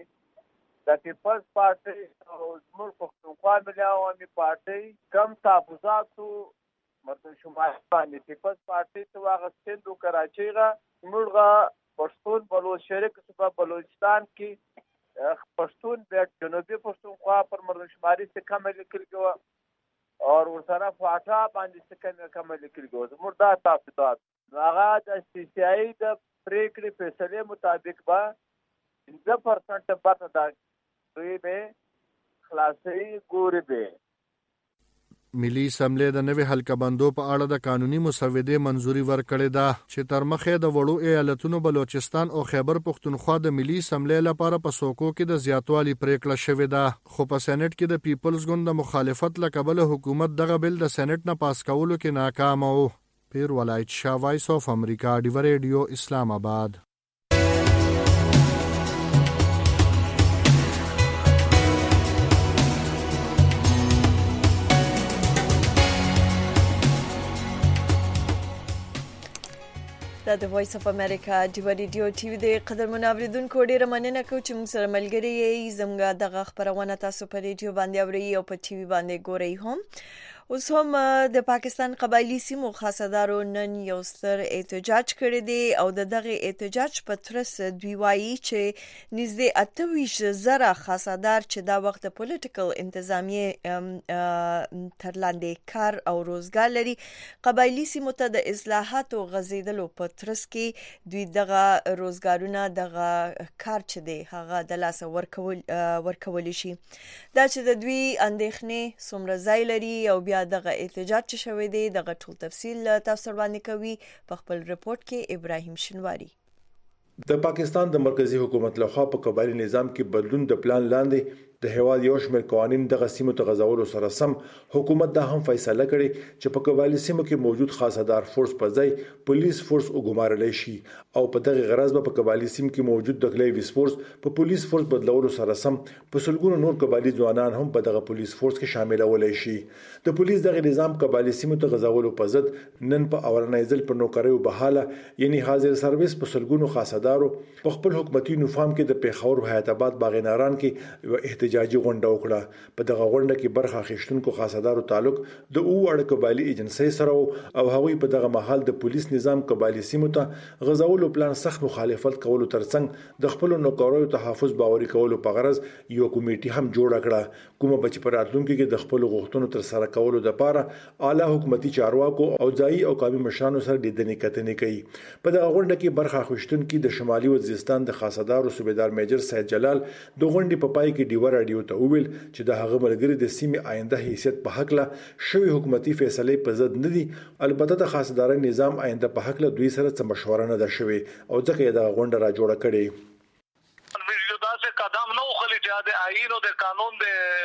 چې د پیپلز پارټي او زموږ پښتونخوا ملي عوامي پارټي کم تحفظاتو مردم شمال باندې پیپلز پارټي ته واغستل د کراچۍ غا موږ پښتون بلوچ شریک صوبه بلوچستان کې پښتون د جنوبي پښتونخوا پر مردم شمالي څخه کم لیکل کېږي اور ورسره فاټا باندې څه کم لیکل کېږي. زموږ دا تحفظات هغه د CCI د پریکړې فیصلې مطابق به 5% پته دا دوی به خلاصي ګوري به. ملي اسمبلی د نوې حلقه بندو په اړه د قانوني مسودې منځوري ورکړې ده چې تر مخه د وړو ایالتونو بلوچستان او خیبر پښتونخوا د ملي اسمبلی لپاره په سوکو کې د زیاتوالي پریکړه شوې ده خو په سېنات کې د پیپلز ګوند د مخالفت لکبل حکومت دغه بل د سېنات نه پاس کولو کې ناکام وو. پیر ولایت شاه وایس اف امریکا ډیو ریډیو اسلام آباد. دا د وایس اف امریکا ډیو ریډیو ټي وي د قدرمن اوریدونکو ډیره مننه کوم چې موږ سره ملګري یې زموږ دغه خبرونه تاسو په ریډیو باندې اورئ او په ټي وي باندې ګورئ هم. اوس هم د پاکستان قبایلی سیمو خاصدارو نن یو ستر احتجاج کړی دی او دغه احتجاج په ترڅ دوی وایي چې نږدې 28,000 خاصدار چې دا وخت د پولیټیکل انتظامیه تر لاندې کار او روزګار لري قبایلی سیمو ته د اصلاحاتو غزیدلو په ترڅ کې دوی دغه روزګارونه دغه کار چې دی هغه د لاس ورکول شي. دا چې د دوی اندېښنې څومره ځای لري او بیا دغه احتجاج چې شوی دی دغه ټول تفصیل تاسو باندې کوي په خپل رپورت کې ابراهیم شنواری. د پاکستان د مرکزی حکومت لخوا په قبایلی نظام کې بدلون د پلان لاندې د هیواد یو شمېر قوانین دغه سیمو ته غځولو سره سم حکومت دا هم فیصله کړې چې په قبایلی سیمو کې موجود خاصدار فورس په ځای پولیس فورس وګمارل شي او په دغه غرض په قبایلی سیمو کې موجود د کلیویس فورس په پولیس فورس بدلولو سره سم په سلګونو نور قبایلی ځوانان هم په دغه پولیس فورس کې شاملول شي. د پولیس دغه نظام قبایلی سیمو ته غځولو په ضد نن په اورنۍ ځل په نوکریو بحاله یعنی حاضر سرویس په سلګونو خاصدارو په خپل حکومتي نظام کې د پیښور حیات آباد باغیناران کې یو احتجاجي غونډه وکړه. په دغه غونډه کې برخه اخیستونکو خاصدارو تعلق د اوړ قبایلی ایجنسی سره او هغوی په دغه محل د پولیس نظام قبایلی سیمو ته غځولو پلان سخت مخالفت کولو ترڅنګ د خپل نوکریو تحفظ باوري کولو په غرض یو کمیټه هم جوړه کړه کومه بچ پر راتلونکو کې د خپل غوښتنو تر سره کولو لپاره اعلی حکومتي چارواکو او ځایي او قومي مشرانو سره لیدنې کتنې کوي. په دغه غونډه کې برخه اخیستونکو د شمالي وزیرستان د خاصدارو صوبیدار میجر سید جلال د غونډې په پای کې ډیو راډیو ته وویل چې د هغه ملګری د سیمې آینده حیثیت په حق له شوی حکومتي فیصلې په ضد نه دي البته د خاصداري نظام آینده په حق له دوی سره څه مشوره نه ده شوی او ځکه یې د غونډه را جوړه کړې. قدم نو خلی چې د آئین او د قانون د ملک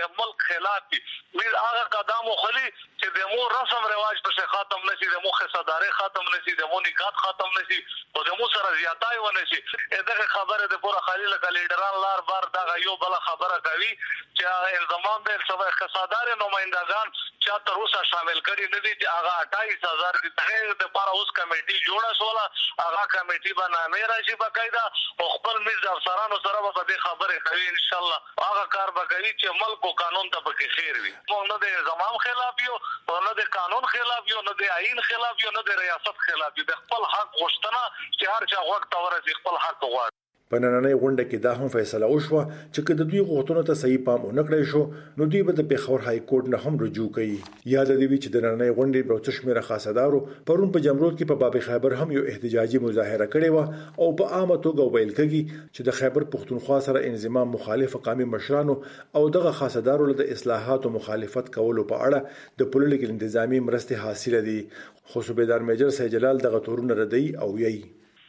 خلاف دي وی هغه قدم خلی چې د مو رسم رواج په ختم نشي د مو خصداري ختم نشي د مو نکاح ختم نشي او د مو سره زیاتای ونه شي دغه خبره د پوره خلیل لیډران لار بار دغه یو بل خبره کوي چې الزام به سبا خصدار نمائندگان چې تر اوسه شامل کړي نه دي چې هغه 28000 د تغیر د لپاره اوس کمیټي جوړه شوله هغه کمیټي باندې راشي بقاعده او خپل مز افسرانو سره به د خبره کوي ان شاء الله هغه کار به کوي چې ملک او قانون ته پکې خیر وي موږ نه د زمام خلاف یو نه د قانون خلاف یو نه د آئین خلاف یو نه د ریاست خلاف یو د خپل حق غوښتنه چې هر چا وخت ورسې خپل حق غواړي په نننۍ غونډه کې دا هم فیصله وشوه چې که د دوی غوښتنو ته صحیح پام ونه کړی شو نو دوی به د پیښور های کورټ نه هم رجوع کوي یاد دی چې د نننۍ غونډې په څو شمېره خاصدارو پرون په جمرود کې په باب خیبر هم یو احتجاجي مظاهره کړې و او په عامه توګه ویل کېږي چې د خیبر پښتونخوا سره انضمام مخالف قومي مشرانو او دغه خاصدارو له اصلاحاتو مخالفت کولو په اړه د پولیټیکل انتظامی مرستې حاصله دي خو صوبیدار میجر سید جلال دغه تورونه ردی او یي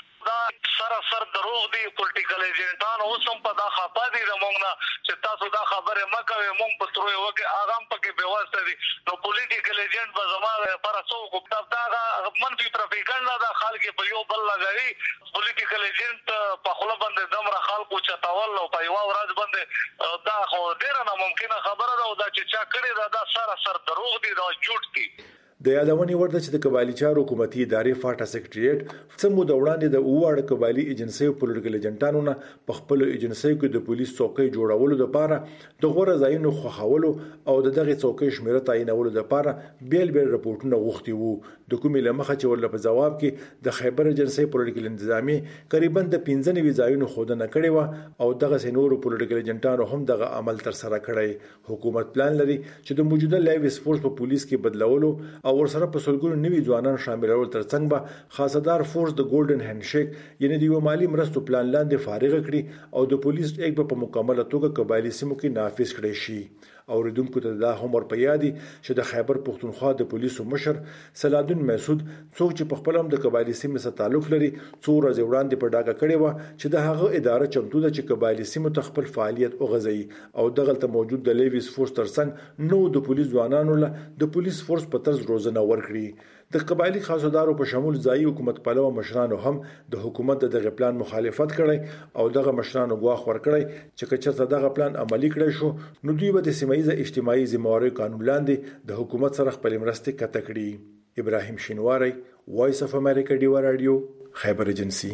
سر دروغ دي پولیټیکل ایجنټان اوس هم په دا خپه دي زموږ نه چې تاسو دا خبره مکوئ موږ په تروي وکړي هغه هم پکې بېواسطه دي نو پولیټیکل ایجنټ به زما لپاره څوک دا منفي پروپاګاندا دا خلک په یو بل لګوي پولیټیکل ایجنټ په خوله باندې دمره خلکو چتاول او په یو ورځ باندې دا خو ډېره ناممکنه خبره ده او دا چې چا کړې دا سر دروغ دي دا جوړ دي د یادونې ورته چې د قبایلی چارو حکومتي ادارې فاټا سکریټریټ څه موده وړاندې د اوړ قبایلی ایجنسیو پولیټیکل ایجنټانو نه په خپل ایجنسیو کې د پولیس څوکۍ جوړولو لپاره د غوړه ځایونو خوښولو او دغه څوکۍ شمیره تعینولو لپاره بیل رپورټونه غوښتي وو د کومې لمخه چې ول په جواب کې د خیبر ایجنسی پولیټیکل انتظامی تقریبا د 95 ځایونو خودنه کړې و او دغه سينورو پولیټیکل ایجنټانو هم دغه عمل تر سره کړی حکومت پلان لري چې د موجوده لیویس فورس په پولیس کې بدلولو او ورسره په سلګونو نوي ځوانان شاملول ترڅنګ به خاصدار فورس د ګولډن هندشیک یعنی د یو مالی مرستو پلان لاندې فارغ کړي او د پولیس ایک په مکمله توګه قبایلی سیمو کې نافذ کړي شي اوریدونکو ته دا هم ورپه یادي چې د خیبر پښتونخوا د پولیسو مشر سلادون مسعود څوک چې په خپل هم د قبایلی سیمې سره تعلق لري څو ورځې وړاندې په ډاګه کړي و چې د هغه اداره چمتو ده چې قبایلی سیمو ته خپل فعالیت وغځي او دغه موجود د لیویس فورس ترڅنګ نو د پولیس ځوانانو له د پولیس فورس په طرز روزنه ورکړي د قبایلی خاصدارو په شمول ځایي حکومت پلوه مشرانو هم د حکومت دغه پلان مخالفت کړي او دغه مشرانو غواخ ورکړي چې کچته دغه پلان عملی کړي شو نو دوی به د سیمایي اجتماعي ذمہواری قانون لاندې د حکومت سره خپل مرستې کته کړي ابراهیم شینواری وایس اف امریکا ډیوا رادیو خیبر ایجنسی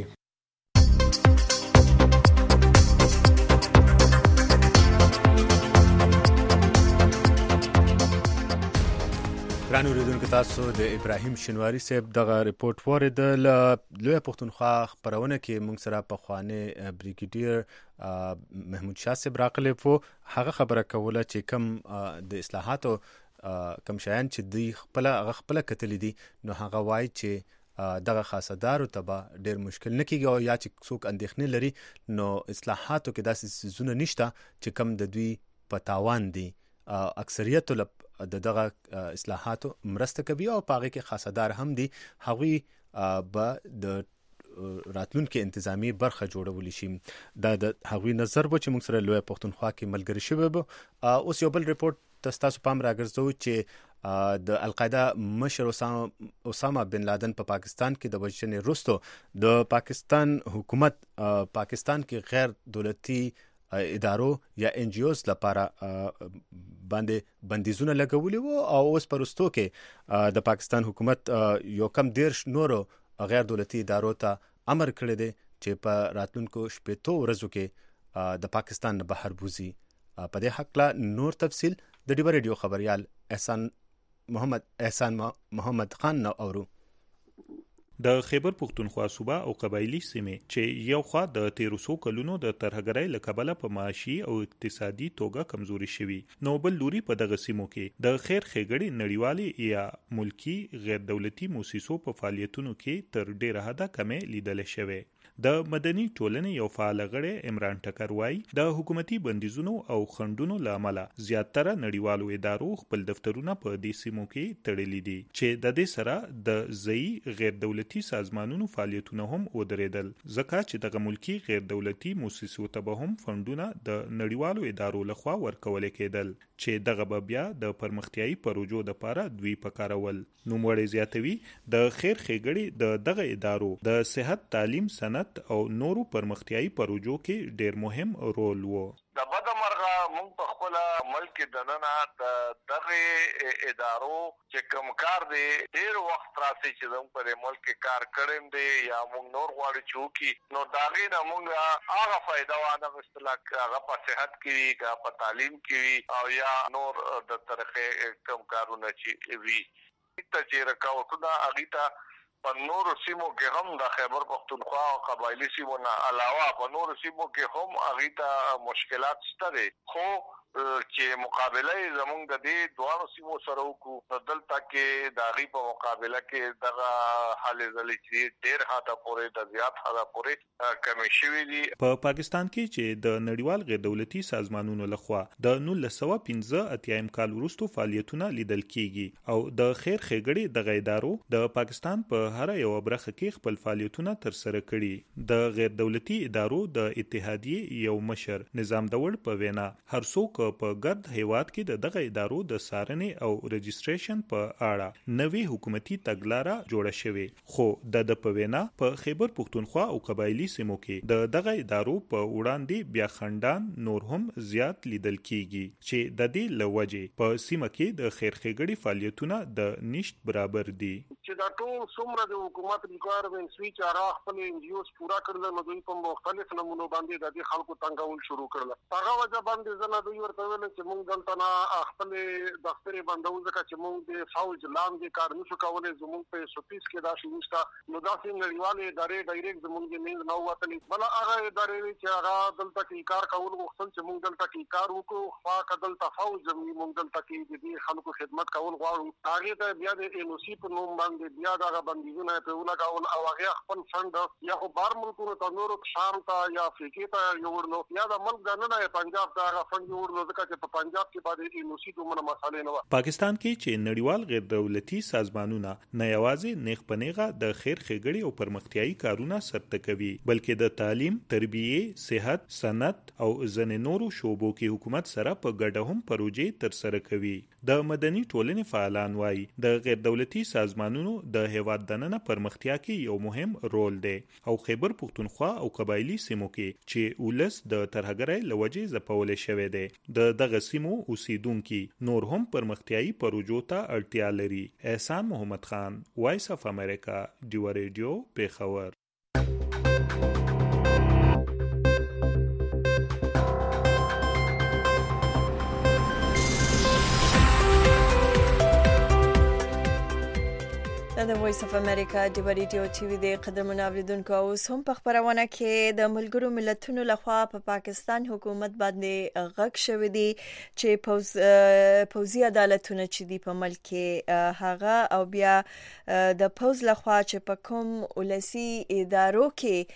ګران اوریدونکو تاسو د ابراهیم شینواری صاحب دغه ریپورت ورید لوی پښتونخوا خبرونه کې موږ سره په خوانه بریګیډیر محمود شاه صاحب راغلی وو هغه خبره کوله چې کم د اصلاحاتو کم شایان چې دوی خپل کتل دي نو هغه وایي چې دغه خاصدارو ته ډیر مشکل نه کیږي او یا چې څوک اندېښنې لري نو اصلاحاتو کې داسې زونه نشته چې کم د دوی په تاوان دي اکثریت دغه اصلاحاتو مرسته کوي او پاغه کې خاصدار هم دي هغوی به د راتلونکو انتظامی برخه جوړول شي د هغوی نظر به چې موږ سره لوی پښتونخوا کې ملګری شوی به اوس یو بل ریپورت تاسو پام راګرځو چې د القاعده مشر اسامه بن لادن په پاکستان کې د وژنې وروسته د پاکستان حکومت پاکستان کې غیر دولتي ادارو یا ان جی اوز لپاره باندې بندیزونه لګولي وو او اوس پرستو کې د پاکستان حکومت یو کم 10 نورو غیر دولتي ادارو ته امر کړی دی چې په راتلونکو شپږ ورځو کې د پاکستان بهر بوزي په دې حق لا نور تفصیل د ډیوا ریډیو خبريال احسان محمد خان نو اورو د خیبر پښتونخوا صوبه او قبایلی سیمې چې یو خوا د 1300 کلونو د ترهګرۍ لکبله په معاشي او اقتصادي توګه کمزوري شوي نو بل لوري په دغه سیمو کې د خیر ښېګړې نړیوالي یا ملکی غیر دولتي موسسو په فعالیتونو کې تر ډیره حده کمې لیدل شوې د مدني ټولنې یو فعال غړی عمران ټکر وایي د حکومتي بندیزونو او خندونو لامل زیاتره نړیوالو ادارو خپل دفترونه په دې سیمو کې تړلي دي چې د دې سره د ځایي غیر دولتي سازمانونو فعالیتونه هم ودرېدل ځکه چې دغه ملکی غیر دولتي مؤسسو ته به هم فندونه د نړیوالو ادارو لخوا ورکول کېدل چې دغه بیا د پرمختیايي پروژو د لپاره دوی پکارول. نوموړی زیاتوي د خیر ښېګړې د دغه ادارو د صحت، تعلیم، صنعت او نورو پرمختیايي پروژو کې ډېر مهم رول وو. د بده مرغه موږ په خپل ملک د ننه د دغه ادارو چې کوم کار دی ډېر وخت راسي چې موږ په ملک کې کار کړم دی یا موږ نور غواړو چې وکړي نو داغې نه موږ هغه فایده وانه غوښتله هغه په صحت کې وي که په تعلیم کې وي او یا نور د طرفې کوم کارونه چې وي ته چې رکاوټونه هغې ته په نورو سیمو کې هم د خیبر پختونخوا او قبایلي سیمو نه علاوه په نورو سیمو کې هم هغې ته مشکلات شته دی خو چې مقابله یې زموږ د دې دواړو سیمو سره وکړو دلته کې د هغې په مقابله کې دغه حالې ځلې چې ډېر حده پورې د زیات حده پورې کمې شوي دي. په پاکستان کې چې د نړیوال غیر دولتي سازمانونو لخوا د 1985 کال وروسته فعالیتونه لیدل کیږي او د خیر ښېګړې دغه ادارو د پاکستان په هر یو برخه کې خپل فعالیتونه ترسره کړي. د غیر دولتي ادارو د اتحادیې یو مشر نظام دول په وینا هر څوک په ګرد هیواد کې د دغه ادارو د څارنې او رجسټریشن په اړه نوې حکومتي تګلاره جوړه شوې خو د په وینا په خیبر پختونخوا او قبایلی سیمو کې د دغه ادارو په وړاندې بیا خندان نور هم زیات لیدل کیږي چې د دې لوجې په سیمه کې د خیر ښېګړې فعالیتونه د نشت برابر دي. چې دا ټول څومره د حکومت ریکوایرمنټس وی چې هغه خپل انجیوز پورا کړل نو دوی په مختلف نمونو باندې د دې خلکو تنګول شروع کړل. هغه وجه باندې زنه دوی ورته ویل چې موږ دلته نه خپل دفتر بندو ځکه چې موږ د فوج لاندې کار نشو کولی زموږ په سوپیس کې دا شی نشته نو داسې نړیوالې ادارې ډایرکټ زموږ د منځ نه ووتلې بله هغه ادارې چې هغه دلته کې کار کول غوښتل چې موږ دلته کې کار وکړو خوا که دلته فوج موږ دلته کې د دې خلکو خدمت کول غواړو هغې ته بیا د NOC په نوم باندې بیا دغه بندیزونه یې پرې ولګول او هغې خپل فنډ یا خو بهر ملکونو ته نورو شام ته یا افریقې ته یوړلو یا د ملک دننه یې پنجاب ته هغه فنډ یوړلو ځکه چې په پنجاب کې باندې NOC دومره مسالې نه وه. پاکستان کې چې نړیوال غیر دولتي سازمانونه نه یوازې نیغ په نیغه د خیر ښېګړې او پرمختیايي کارونه سرته کوي بلکې د تعلیم، تربیې، صحت، صنعت او ځینې نورو شعبو کې حکومت سره په ګډه هم پروژې ترسره کوي. د مدني ټولنې فعالان وایي د غیر دولتي سازمانونو د هیواد دننه پرمختیا کې یو مهم رول دی او خیبر پختونخوا او قبایلی سیمو کې چې ولس د ترهګرۍ له وجې ځپولی شوی دی د دغه سیمو اوسیدونکي نور هم پرمختیايي پروژو ته اړتیا لري. احسان محمد خان، وایس اف امریکا، ډیو ریډیو، پیښور. د وایس اف امریکا ډیو ریډیو ټي وي د قدرمن اوریدونکو اوس هم په خبرونه کې د ملګرو ملتونو لخوا په پاکستان حکومت باندې غږ شوی دی چې پوځي عدالتونه چې دی په ملک کې هغه او بیا د پوز لخوا چې په کوم ولسی ادارو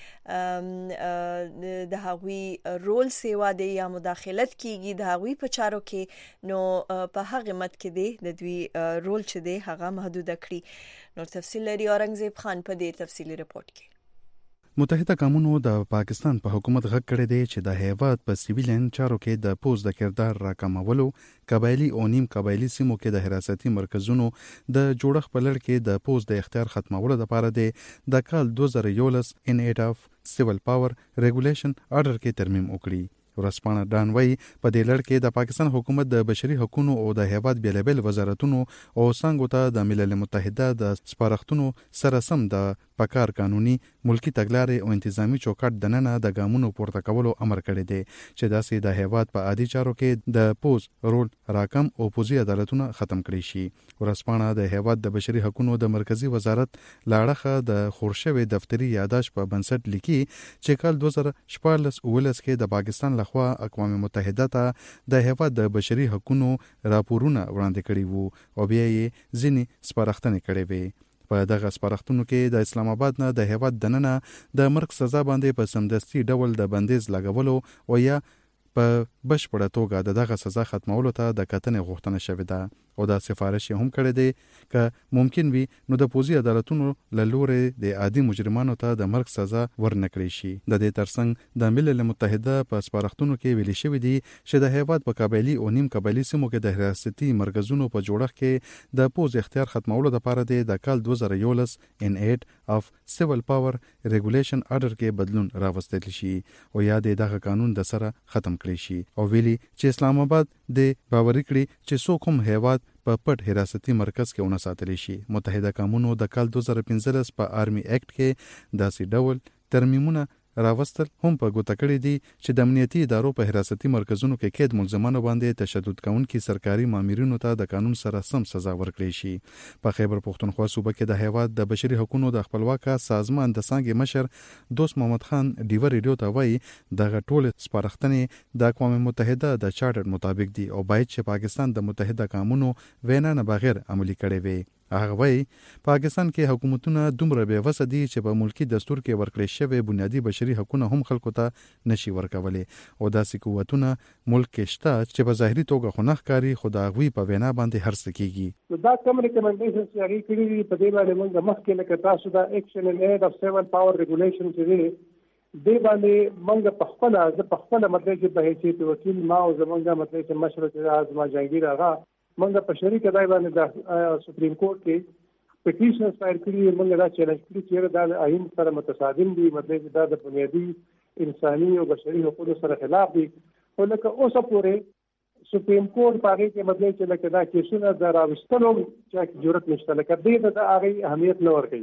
کې د هغوی رول سیوا دی یا مداخلت کیږي د هغوی په چارو کې نو په هغه مت کې دی د دوی رول چې دی هغه محدود کړی. نور تفصیل لري اورنګزیب خان په دې تفصیلی رپورت کې. متحده قومونو د پاکستان په حکومت غږ کړی دی چې د هیواد په سیویلین چارو کې د پوز د کردار راکمولو، قبایلی او نیم قبایلی سیمو کې د حراستي مرکزونو د جوړښت په لړ کې د پوز د اختیار ختمولو لپاره د کال 2011 ان ایټ اف سیول پاور ریګولیشن آرډر کې ترمیم وکړي. ورسپانه ډانوي په دې لړ کې د پاکستان حکومت د بشري حقوقو او د هیواد بیلابل وزارتونو او څنګه ته د ملل متحده د سپارښتنو سره سم د پکار قانوني ملکی تګلارې او انتظامی چوکاټ دننه د ګامونو پورته کولو امر کړی دی چې داسې د هیواد په عادي چارو کې د پوز رول راکم او پوزي عدالتونه ختم کړي شي. ورسپانه د هیواد د بشري حقوقو د مرکزی وزارت لاړه د خورشوي دفتری یاداش په بنسټ لیکي چې کال 2014 کې د پاکستان لخوا اقوام متحده ته د هیواد د بشري حقوقو راپورونه وړاندې کړي وو او بیا یې ځینې سپارښتنې کړې وې. په دغه سپارښتنو کې د اسلام آباد نه د هیواد دننه د مرګ سزا باندې په سمدستي ډول د بندیز لګولو او یا په بشپړه توګه د دغه سزا ختمولو ته د کتنې غوښتنه شوې ده او دا سفارش هم کړی دی که ممکن وي نو د پوځي عدالتونو له لورې د عادي مجرمانو ته د مرګ سزا ورنکړي شي. د دې ترڅنګ د ملل متحده په سپارښتنو کې ویلي شوی دی چې د هیواد په قبایلي او نیم قبایلي سیمو کې د حراستي مرکزونو په جوړښت کې د پوځ اختیار ختمولو لپاره د کال 2011 ان 8 اف سیول پاور ریګولیشن آرډر کې بدلون راوستل شي او یا دغه قانون د سره ختم کړي شي او ویلي چې اسلام آباد د باوري کړي چې څوک هم هیواد په پټ حراستي مرکز کې ونه ساتلی شي. متحده قومونو د کال 2015 په آرمي اکټ کې داسې ډول ترمیمونه راوستل هم په ګوته کړی دي چې د امنیتي ادارو په حراستي مرکزونو کې قید ملزمانو باندې تشدد کوونکي سرکاري مامورینو ته د قانون سره سم سزا ورکړي شي. په خیبر پختونخوا صوبه کې د هیواد د بشري حقوقو د خپلواکه سازمان د څانګې مشر دوست محمد خان ډیور ریډیو ته وایي دغه ټول سپارښتنې د اقوام متحده د چارټر مطابق دي او باید چې پاکستان د متحده قومونو وینا نه بغیر عملي کړي وي. هغه وایي پاکستان کې حکومتونه دومره بې وسه دي چې په ملکی دستور کې ورکړل شوی بنیادی بشري حقوقونه هم خلکو ته نشي ورکولای او داسې قوتونه ملک کې شته چې په ظاهري توګه خو نه ښکاري خو د هغوی په وینا باندې هر څه کیږي. دا کوم ریکمنډیشنز چې هغې کړي دي په دې باندې موږ مخکې لکه تاسو دا ایکشن ان ایډ اف 7 پاور ریګولیشن چې دی دې باندې موږ په خپله مطلب چې په حیثیت وکیل ما او زمونږ مطلب چې مشر چې زما جهانګیر هغه موږ په شریک ځای باندې د سپریم کورټ کې پټیشن فایل کړي موږ دا چیلنج کړی چې دا د آئین سره متصادم دي مطلب دا د بنیادي انساني او بشري حقوقو سره خلاف دي او لکه اوسه پورې سپریم کورټ په هغې کې مطلب چې لکه دا کیسونه د راوستلو چې جرأت نشته لکه دې د هغې اهمیت نه ورکوي.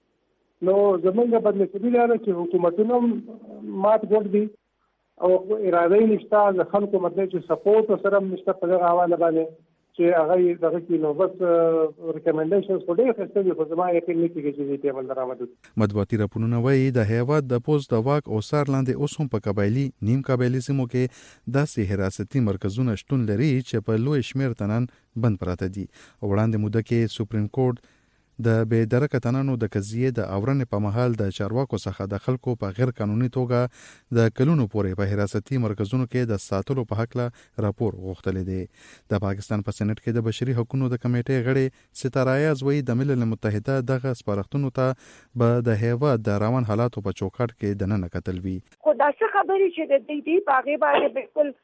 نو زمونږ بدنصیبي دا ده چې حکومتونه مات ګوډ دي او اراده یې نشته د خلکو مطلب چې سپورټ سره هم نشته په دغه حواله باندې چې هغه دغه کې نو بس ریکمنډیشنز په ډېر ښه دي خو زما یقین نه کېږي چې دې عمل درآمد وکړي. مطبوعاتي راپورونه وایي د هیواد د پوځ د واک او څار لاندې اوس هم په قبایلي نیم قبایلي سیمو کې داسې حراستي مرکزونه شتون لري چې په لوی شمېر تنان بند پراته دي. وړاندې موده کې سپریم کورټ د بې درکه تنانو د قضیې د اورنې په مهال د چارواکو څخه د خلکو په غیر قانوني توګه د کلونو پورې په حراستي مرکزونو کې د ساتلو په هکله راپور غوښتلی دی. د پاکستان په سېنټ کې د بشري حقوقو د کمیټې غړي ستاره ایاز وایي د ملل متحده دغه سپارښتنو ته به د هیواد د روان حالاتو په چوکاټ کې دننه کتل وي. خو دا څه خبرې چې د دې په هغې باندې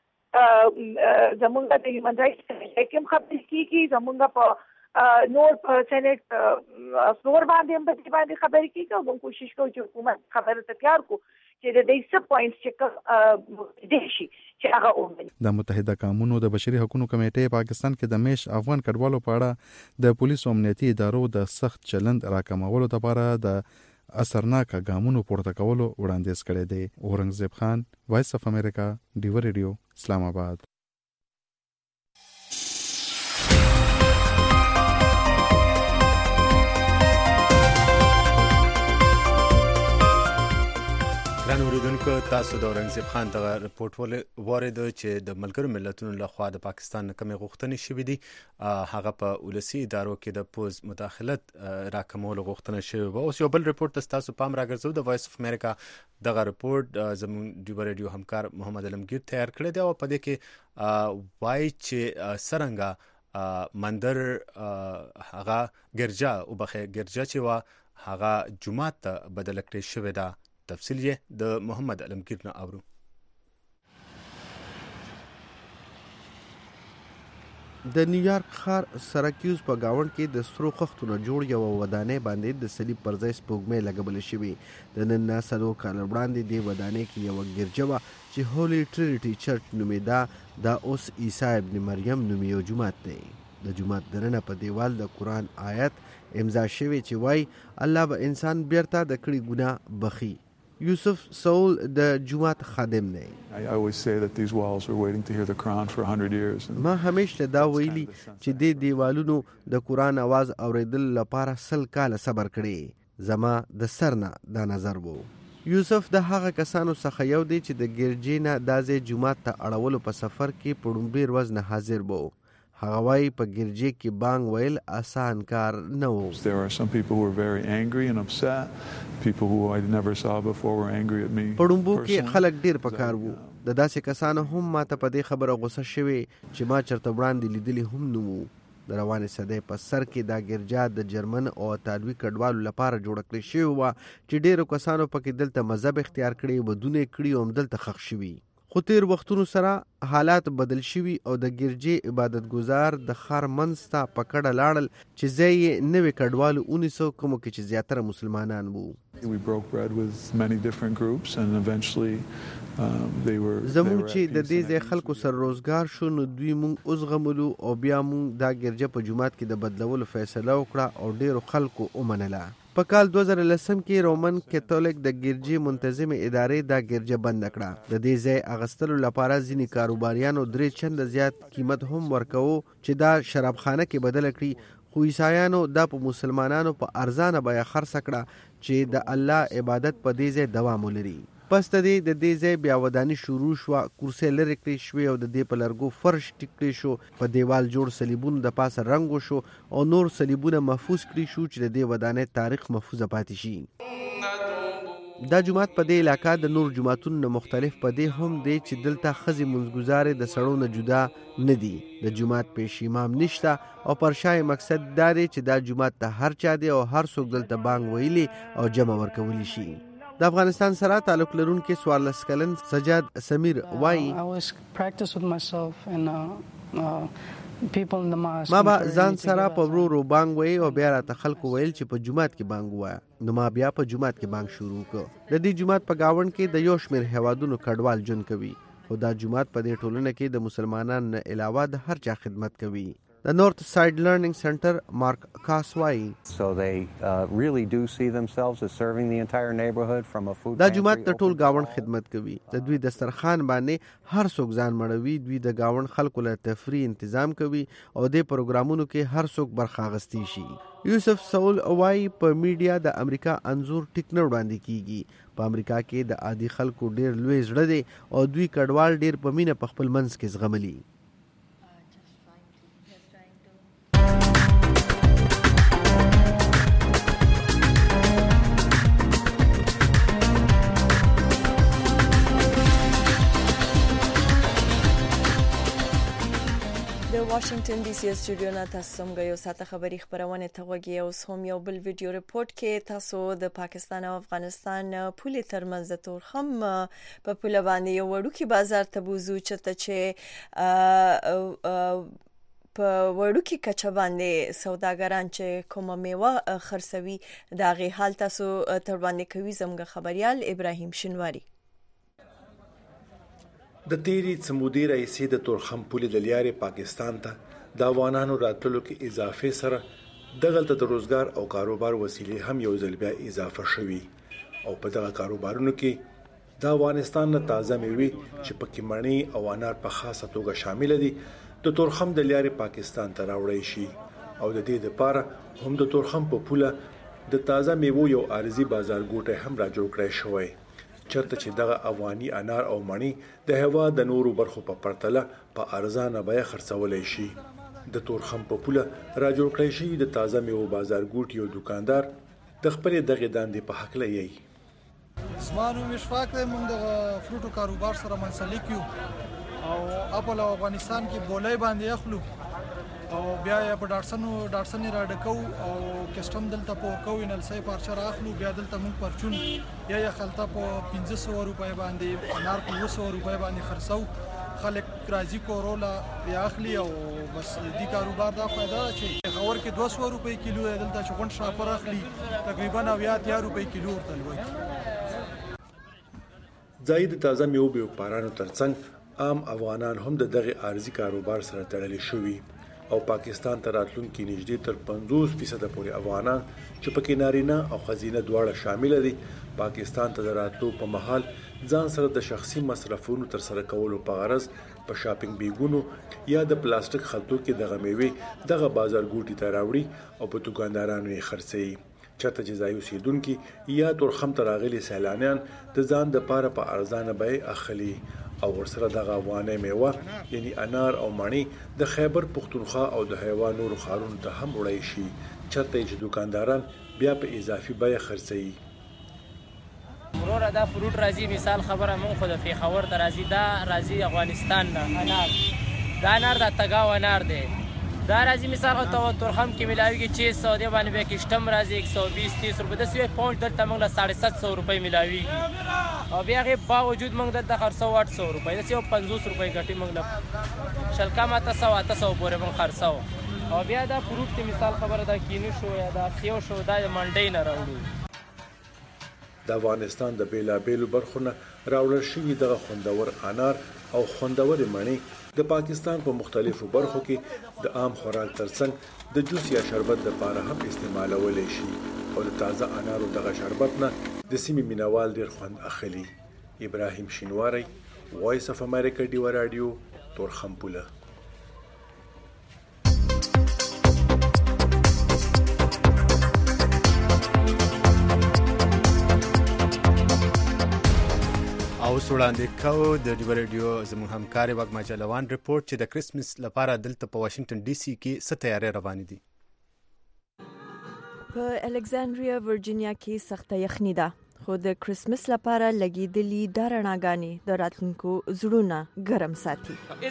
بالکل زمونږ د هیومن رایټس کمیشن خبرې کېږي زمونږ په نور په سېنټ فلور باندې هم په دې باندې خبرې کېږي او موږ کوشش کوو چې حکومت خبره ته تیار کړو چې د دې څه پوینټس چې دې شي چې هغه ومني. د متحده قومونو د بشري حقوقو کمیټې پاکستان کې د میش افغان کډوالو په اړه د پولیسو امنیتي ادارو د سخت چلند راکمولو لپاره د اثرناک ګامونو پورته کولو وړاندیز کړی دی. اورنګزیب خان، وایس اف امریکا، ډیور ریډیو، اسلام آباد. ګران اوریدونکو تاسو د اورنګزیب خان دغه رپورټ واورید چې د ملګرو ملتونو لخوا د پاکستان کمې غوښتنې شوې دي هغه په ولسي ادارو کې د پوز مداخلت راکمولو غوښتنه شوې وه. اوس یو بل رپورټ ته تاسو پام راګرځو. د وایس اف امریکا دغه رپورټ زموږ ډیور ریډیو همکار محمد علمگیر تیار کړی دی او په دې کې وایي چې څرنګه مندر هغه ګرجا چې وه هغه جومات ته بدله کړې شوې ده. تفصیل یې د محمد علمگیر نه اورو. د نیویارک ښار سراکیوز په گاونډ کې د سرو خښتو نه جوړ یوه ودانۍ باندې د صلیب پر ځای سپوږمۍ لګولې شوې. د نن نه 4 کاله وړاندې دې ودانۍ کې یوه ګرجه وه چې هولي ټرینیټي چرچ نومېده. دا اوس عیسی ابن مریم نومې یو جومات دی. د جومات دننه په دیوال د قرآن آیت امضا شوی چې وایي الله به انسان بیرته د کړي ګناه بخي. یوسف سول د جومات خادم دی. ما همیشه دا ویلي چې دې دیوالونو د قرآن आवाज اوریدل لپاره 100 کاله صبر کړي. زما د سر نه دا نظر وو. یوسف د هغه کسانو څخه یو دی چې د ګرجې نه دازې جومات ته اړولو په سفر کې په لومړي ورځ نه حاضر وو. هغه وايي په ګرجې کې بانګ ویل آسان کار نه و. There are some people who are very angry and upset. People who I never saw before were angry at me. په ډومبو کې خلک ډیر پکار وو. د داسې کسانو هم ماته په دې خبره غوسه شوي چې ما چرته وړاندې لیدلی هم نه وو. د روانې صدۍ په سر کې دا ګرجا د جرمن او ایټالوي کډوالو لپاره جوړه کړې شوې وه چې ډیرو کسانو پکې دلته مذهب اختیار کړی، ودونه یې کړي او همدلته ښخ شوي. خو تیر وختونو سره حالات بدل شوي او د ګرجې عبادت ګزار د ښار منځ ته په کډه لاړل چې ځای یې نوي کډوالو ونیسو، کومو کې چې زیاتره مسلمانان وو. We broke bread with many different groups and eventually زموږ چې د دې ځای خلکو سره روزګار شو نو دوی مونږ وزغملو او بیا مونږ دا ګرجه په جومات کې د بدلولو فیصله وکړه او ډیرو خلکو ومنله. په کال 2010 کې رومن کاتولیک د ګرجې منتظمې ادارې دا ګرجه بند کړه. د دې ځای اغستلو لپاره ځینې کاروباریانو 3 چنده زیات قیمت هم ورکوه چې دا شرابخانه کې بدل کړي، خو عیسایانو دا په مسلمانانو په ارزانه بیه خرڅ کړه چې د الله عبادت په دې ځای دوام ولري. پس د دې ځای بیا وداني شروع شوه، کورسۍ لرې کړې شوې او د دې په لرګو فرش ټیک کړی شو، په دیوال جوړ صلیبونو د پاسه رنګ وشو او نور صلیبونه محفوظ کړي شو چې د دې ودانۍ تاریخ محفوظه پاتې شي. دا جومات په دې علاقه د نور جوماتونو نه مختلف په دې هم دی چې دلته ښځې مونځګزارې د سړو نه جدا نه دي. د جومات پیش امام نشته او پر شای مقصد دا دی چې دا جومات ته هر چا دی او هر څوک دلته بانګ ویلی او جمع ورکولی شي. د افغانستان سره تعلق لرونکي 14 کلن سجاد سمیر وایي ما به ځان سره په ورو بانګ وی او بیا راته خلکو ویل چې په جومات کې بانګ وایه، نو ما بیا په جومات کې بانګ شروع کړ. د دې جومات په گاوند کې د یو شمېر هیوادونو کډوال ژوند کوي، خو دا جومات په دې ټولنه کې د مسلمانانو نه علاوه د هر چا خدمت کوي. د نورث ساید لرنینګ سنټر مارک کاس وایي دا جومات د ټول گاوند خدمت کوي. د دوی دسترخوان باندې هر څوک ځان مړوي، دوی د گاوند خلکو له تفریح تنظیم کوي او د پروګرامونو کې هر څوک برخه اخیستی شي. یوسف سول وایي په میډیا د امریکا انځور ټیک نه وړاندې کیږي. په امریکا کې د عادي خلکو ډیر لوی زړه دی او دوی کډوال ډیر په مینه په خپل منځ کې زغملي. واشنگټن ډي سي سټوډیو نه تاسو څنګه یو ساعت خبري خبرونه ته وګورئ. اوس هم یو بل ویډیو ریپورت کې تاسو د پاکستان او افغانستان پولې ترمنځ د تورخم په پوله باندې یو وړوکی بازار ته بوزو چې په وړوکی کچه باندې سوداګران چې کومه میوه خرڅوي دا غي حال تاسو تر باندې کوي. زموږ خبريال ابراهيم شنواري د تیری سمودي رئیسي د تورخم پولې د لیارې پاکستان ته د افغانانو راتللو کې اضافه سره دغلته د روزګار او کاروبار وسیلې هم یو ځل بیا اضافه شوي او په دغه کاروبارونو کې د افغانستان نه تازه میوې چې پکې مڼې او انار په خاصه توګه شامل دي د تورخم د لیارې پاکستان ته راوړی شي او د دې لپاره هم د تورخم په پوله د تازه میوو یو عارضي بازار ګوټه هم را جوړ کړی شوی چرته چې دغه افغاني انار او مڼې د هوا د نورو برخو په پرتله په ارزانه بیه خرڅولای شي. د تورخم په پوله را جوړ کړی شي د تازه میوو بازار ګوټ یو دکاندار د خپل دغه داندې په حق لایي. زمانو مشفاق د موږ د فروټو کاروبار سره منسلک یو او خپل افغانستان کې بولای باندې اخلو او بیا یې په ډاټسن را ډکو او کسٹم دلته په کوو نل سي پارچه راخلو بیا دلته موږ پرچون یا خلطه په 1500 روپۍ باندې انار په 200 روپۍ باندې خرڅو خلک راځي کورولا بیا اخلي او بس دې کاروبار دا فائدہ چې غور کې 200 روپۍ کیلو دلته چغون شاپر اخلي تقریبا 90 روپۍ کیلو ورته لوي. زاید تازه میوه به پارانو ترڅنګ عام افغانان هم دغه ارزي کاروبار سره تړلي شوي او پاکستان ته راتلونکي نږدې تر 50% پورې افغانان چې پکې نارینه او خزینه دواړه شامل دي پاکستان ته راتلو په محل ځان سره د شخصي مصرفونو تر سره کولو په غرض په شاپینګ بیګونو یا د پلاستیک خلطو کې دغه میوه دغه بازار ګوټي ته راوړي او په دکاندارانو یې خرڅي. چرته چې ځای اوسیدونکو یا تورخم ته راغلي سیلانیان د ځان د پاره په ارزانه بیه اخلي او ورسره دغه افغاني میوه یعنی انار او مڼې د خیبر پختونخوا او د حیوان نور خارونو ته هم وړي شي چرته چې دکانداران بیا په اضافي بیه خرڅي. وروره دا فروټ راځي مثال خبره مونږ خو د پیښور ته راځي دا راځي افغانستان نه انار دا انار د تګاو انار دی دا راځي مثال خو تورخم کې ملاویږي 600 دی باندې به کشتم راځي 120-30 روپے د سوی پونچ دلته موږ له 750 روپے ملاویږي او بیا غي باوجود موږ د 800 روپے د 50 روپے ګټي موږ له شلکا ماته 700 پورې موږ خرڅو او بیا دا فروټ ته مثال خبره دا کینو شو یا دا خيو شو دا منډي نه راوړو. د افغانستان د بیلابیلو برخونه راوړل شوي دغه خوندور انار او خوندور مڼې د پاکستان په مختلفو برخو کې د عام خوراک ترڅنګ د جوس یا شربت لپاره هم استعمالولای شي او د تازه انارو دغه شربت نه د سیمې مینوال ډیر خوند اخلي. ابراهیم شینواری، وایس اف امریکا ډیو رادیو، تورخم پوله. او وړاندې کوو د ډیو رادیو زموږ همکار وګما چلوان رپورت چې د کرسمس لپاره دلته په واشنگټن ډي سي کې څه تیاری روان دي. په الکساندریا ورجینیا کې سخته یخني ده خو د کرسمس لپاره لګیدلي د رڼاګانې د راتلونکو زړونه ګرم ساتي.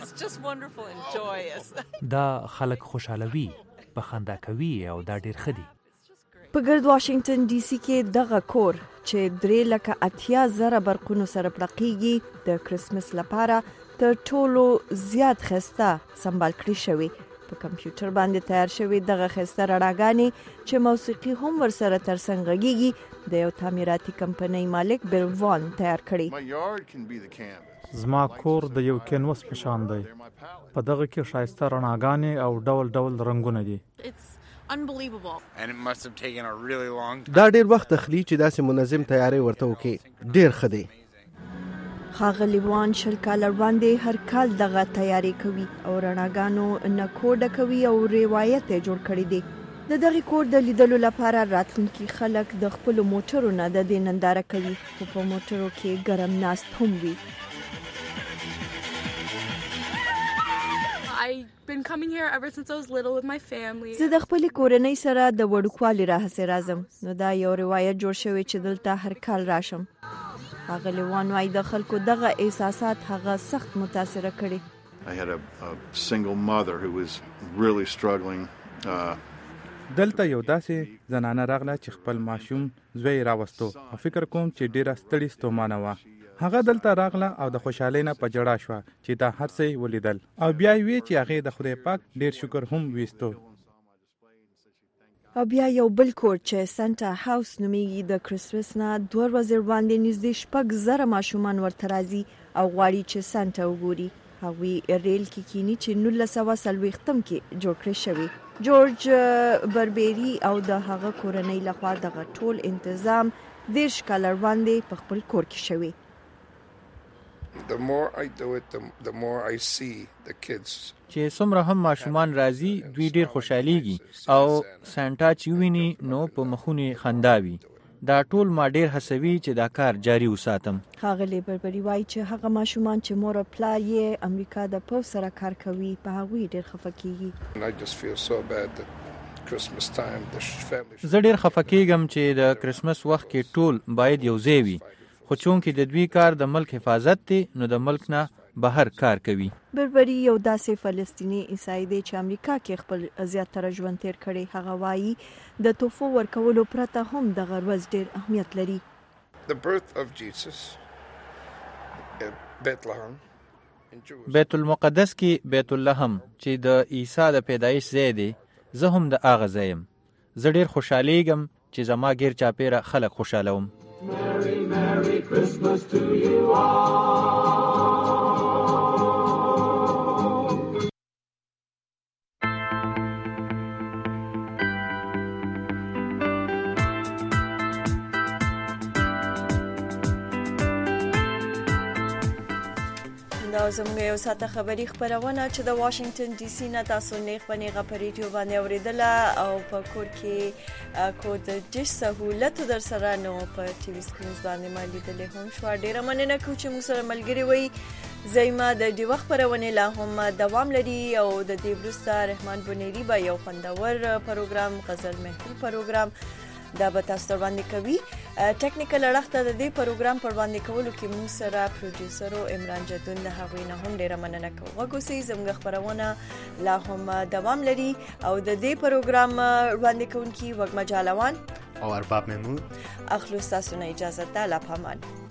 دا خلک خوشحالوي په خندا کوي او دا ډیر ښه دي. په ګرد واشنگټن ډي سي کې دغه کور چې 3,80,000 برقونو سره پړقېږي د کرسمس لپاره تر ټولو زیات خسته سمبال کړی شوی. په کمپیوټر باندې تیار شوی دغه خسته رڼاګانې چې موسیقي هم ورسره ترڅنګ غږیږي د یو تعمیراتي کمپنۍ مالک بیل وان تیار کړی. زما کور د یو کینوس په شان دی. په دغه کې ښایسته رڼاګانې او ډول ډول رنگونه دي. دا ډیر وخت اخلي چې داسې منظم تیاری ورته وکړي. ډیر ښه دی. ښاغلی وان 20 کاله وړاندې هر کال دغه تیاری کوي او رڼاګانو نه کوډه کوي او روایت یې جوړ کړی دی. د دغه کور د لیدلو لپاره راتلونکي خلک د خپل موټرو نه د دې ننداره کوي او په موټرو کې ګرم ناست هم وي. زه د خپل کورنۍ سره د وړوکوالي راهسې راځم نو دا یو روایت جوړ شوی چې دلته هر کال راشم. ښاغلی وان وايي د خلکو دغه احساسات هغه سخت متاثره کړي. دلته یو داسې زنانه راغله چې خپل ماشوم زوی راوستو او فکر کوم چې ډیره ستړي ستومانه وه. هغه دلته راغله او د خوشحالۍ نه په ژړا شوه چې دا هر څه ولیدل او بیا یې وی چې هغې د خدای پاک ډیر شکر هم ویستو. او بیا یو بل کور چې سانتا هاوس نومیږي د کرسمس نه 2 ورځې وړاندې نږدې 6,000 ماشومان ورته راځي او غواړي چې سانتا وګوري. هغوی ریل کې کینی چې 1940 کې جوړ کړی شوی. جورج بربری او د هغه کورنۍ لخوا دغه ټول تنظیم 10 کاله وړاندې په خپل کور کې شوی. چې څومره هم ماشومان راځي دوی ډیر خوشحاليږي او سانتا چې ویني نو په مخونی خنداوي. دا ټول ما ډیر هڅوي چې دا کار جاري وساتم. ښاغلی بربری وايي چې هغه ماشومان چې مور او پلار یې امریکا د پوز سره کار کوي په هغوی ډیر خفه کیږي. زه ډیر خفه کیږم چې د کرسمس وخت کې ټول باید یو ځای وي خو چونکې د دوی کار د ملک حفاظت دی نو د ملک نه بهر کار کوي. بربری یو داسې فلسطینی عیسائی دی چې امریکا کې خپل زیاتره ژوند تیر کړی. هغه وايي د تحفو ورکولو پرته هم دغه ورځ ډیر اهمیت لري. بیت المقدس کې بیت اللحم چې د عیسی د پیدایش ځای دی زه هم د هغه ځای یم. زه ډیر خوشحالیږم چې زما غیر چاپیره خلک خوشحالوم. Merry, Merry Christmas to you all. دا او زموږ یو ساعته خبري خبرونه چې د واشنگټن ډي سي نه تاسو نیغ په ریډیو باندې اوریدله او په کور کې کو د ډیش سہولت در سره نو په ټي وي سکرینز باندې ما لیدلې هم شو. ډیره مننه کوم چې موږ سره ملګري وي. زایما د دې وخت خبرونه لا هم دوام لري او د دې وروسته رحمان بنيري به یو خوندور پروګرام غزل محفل پروګرام دا به تاسو ته وړاندې کوي. ټیکنیکل اړخ ته د دې پروګرام پر وړاندې کولو کې موږ سره پروډوسر عمران جدون د هغوی نه هم ډیره مننه کوو. وګورئ زموږ خبرونه لا هم دوام لري او د دې پروګرام وړاندې کوونکي وګما جالوان او ارباب محمود اخلو تاسو نه اجازه ده. لا پامان.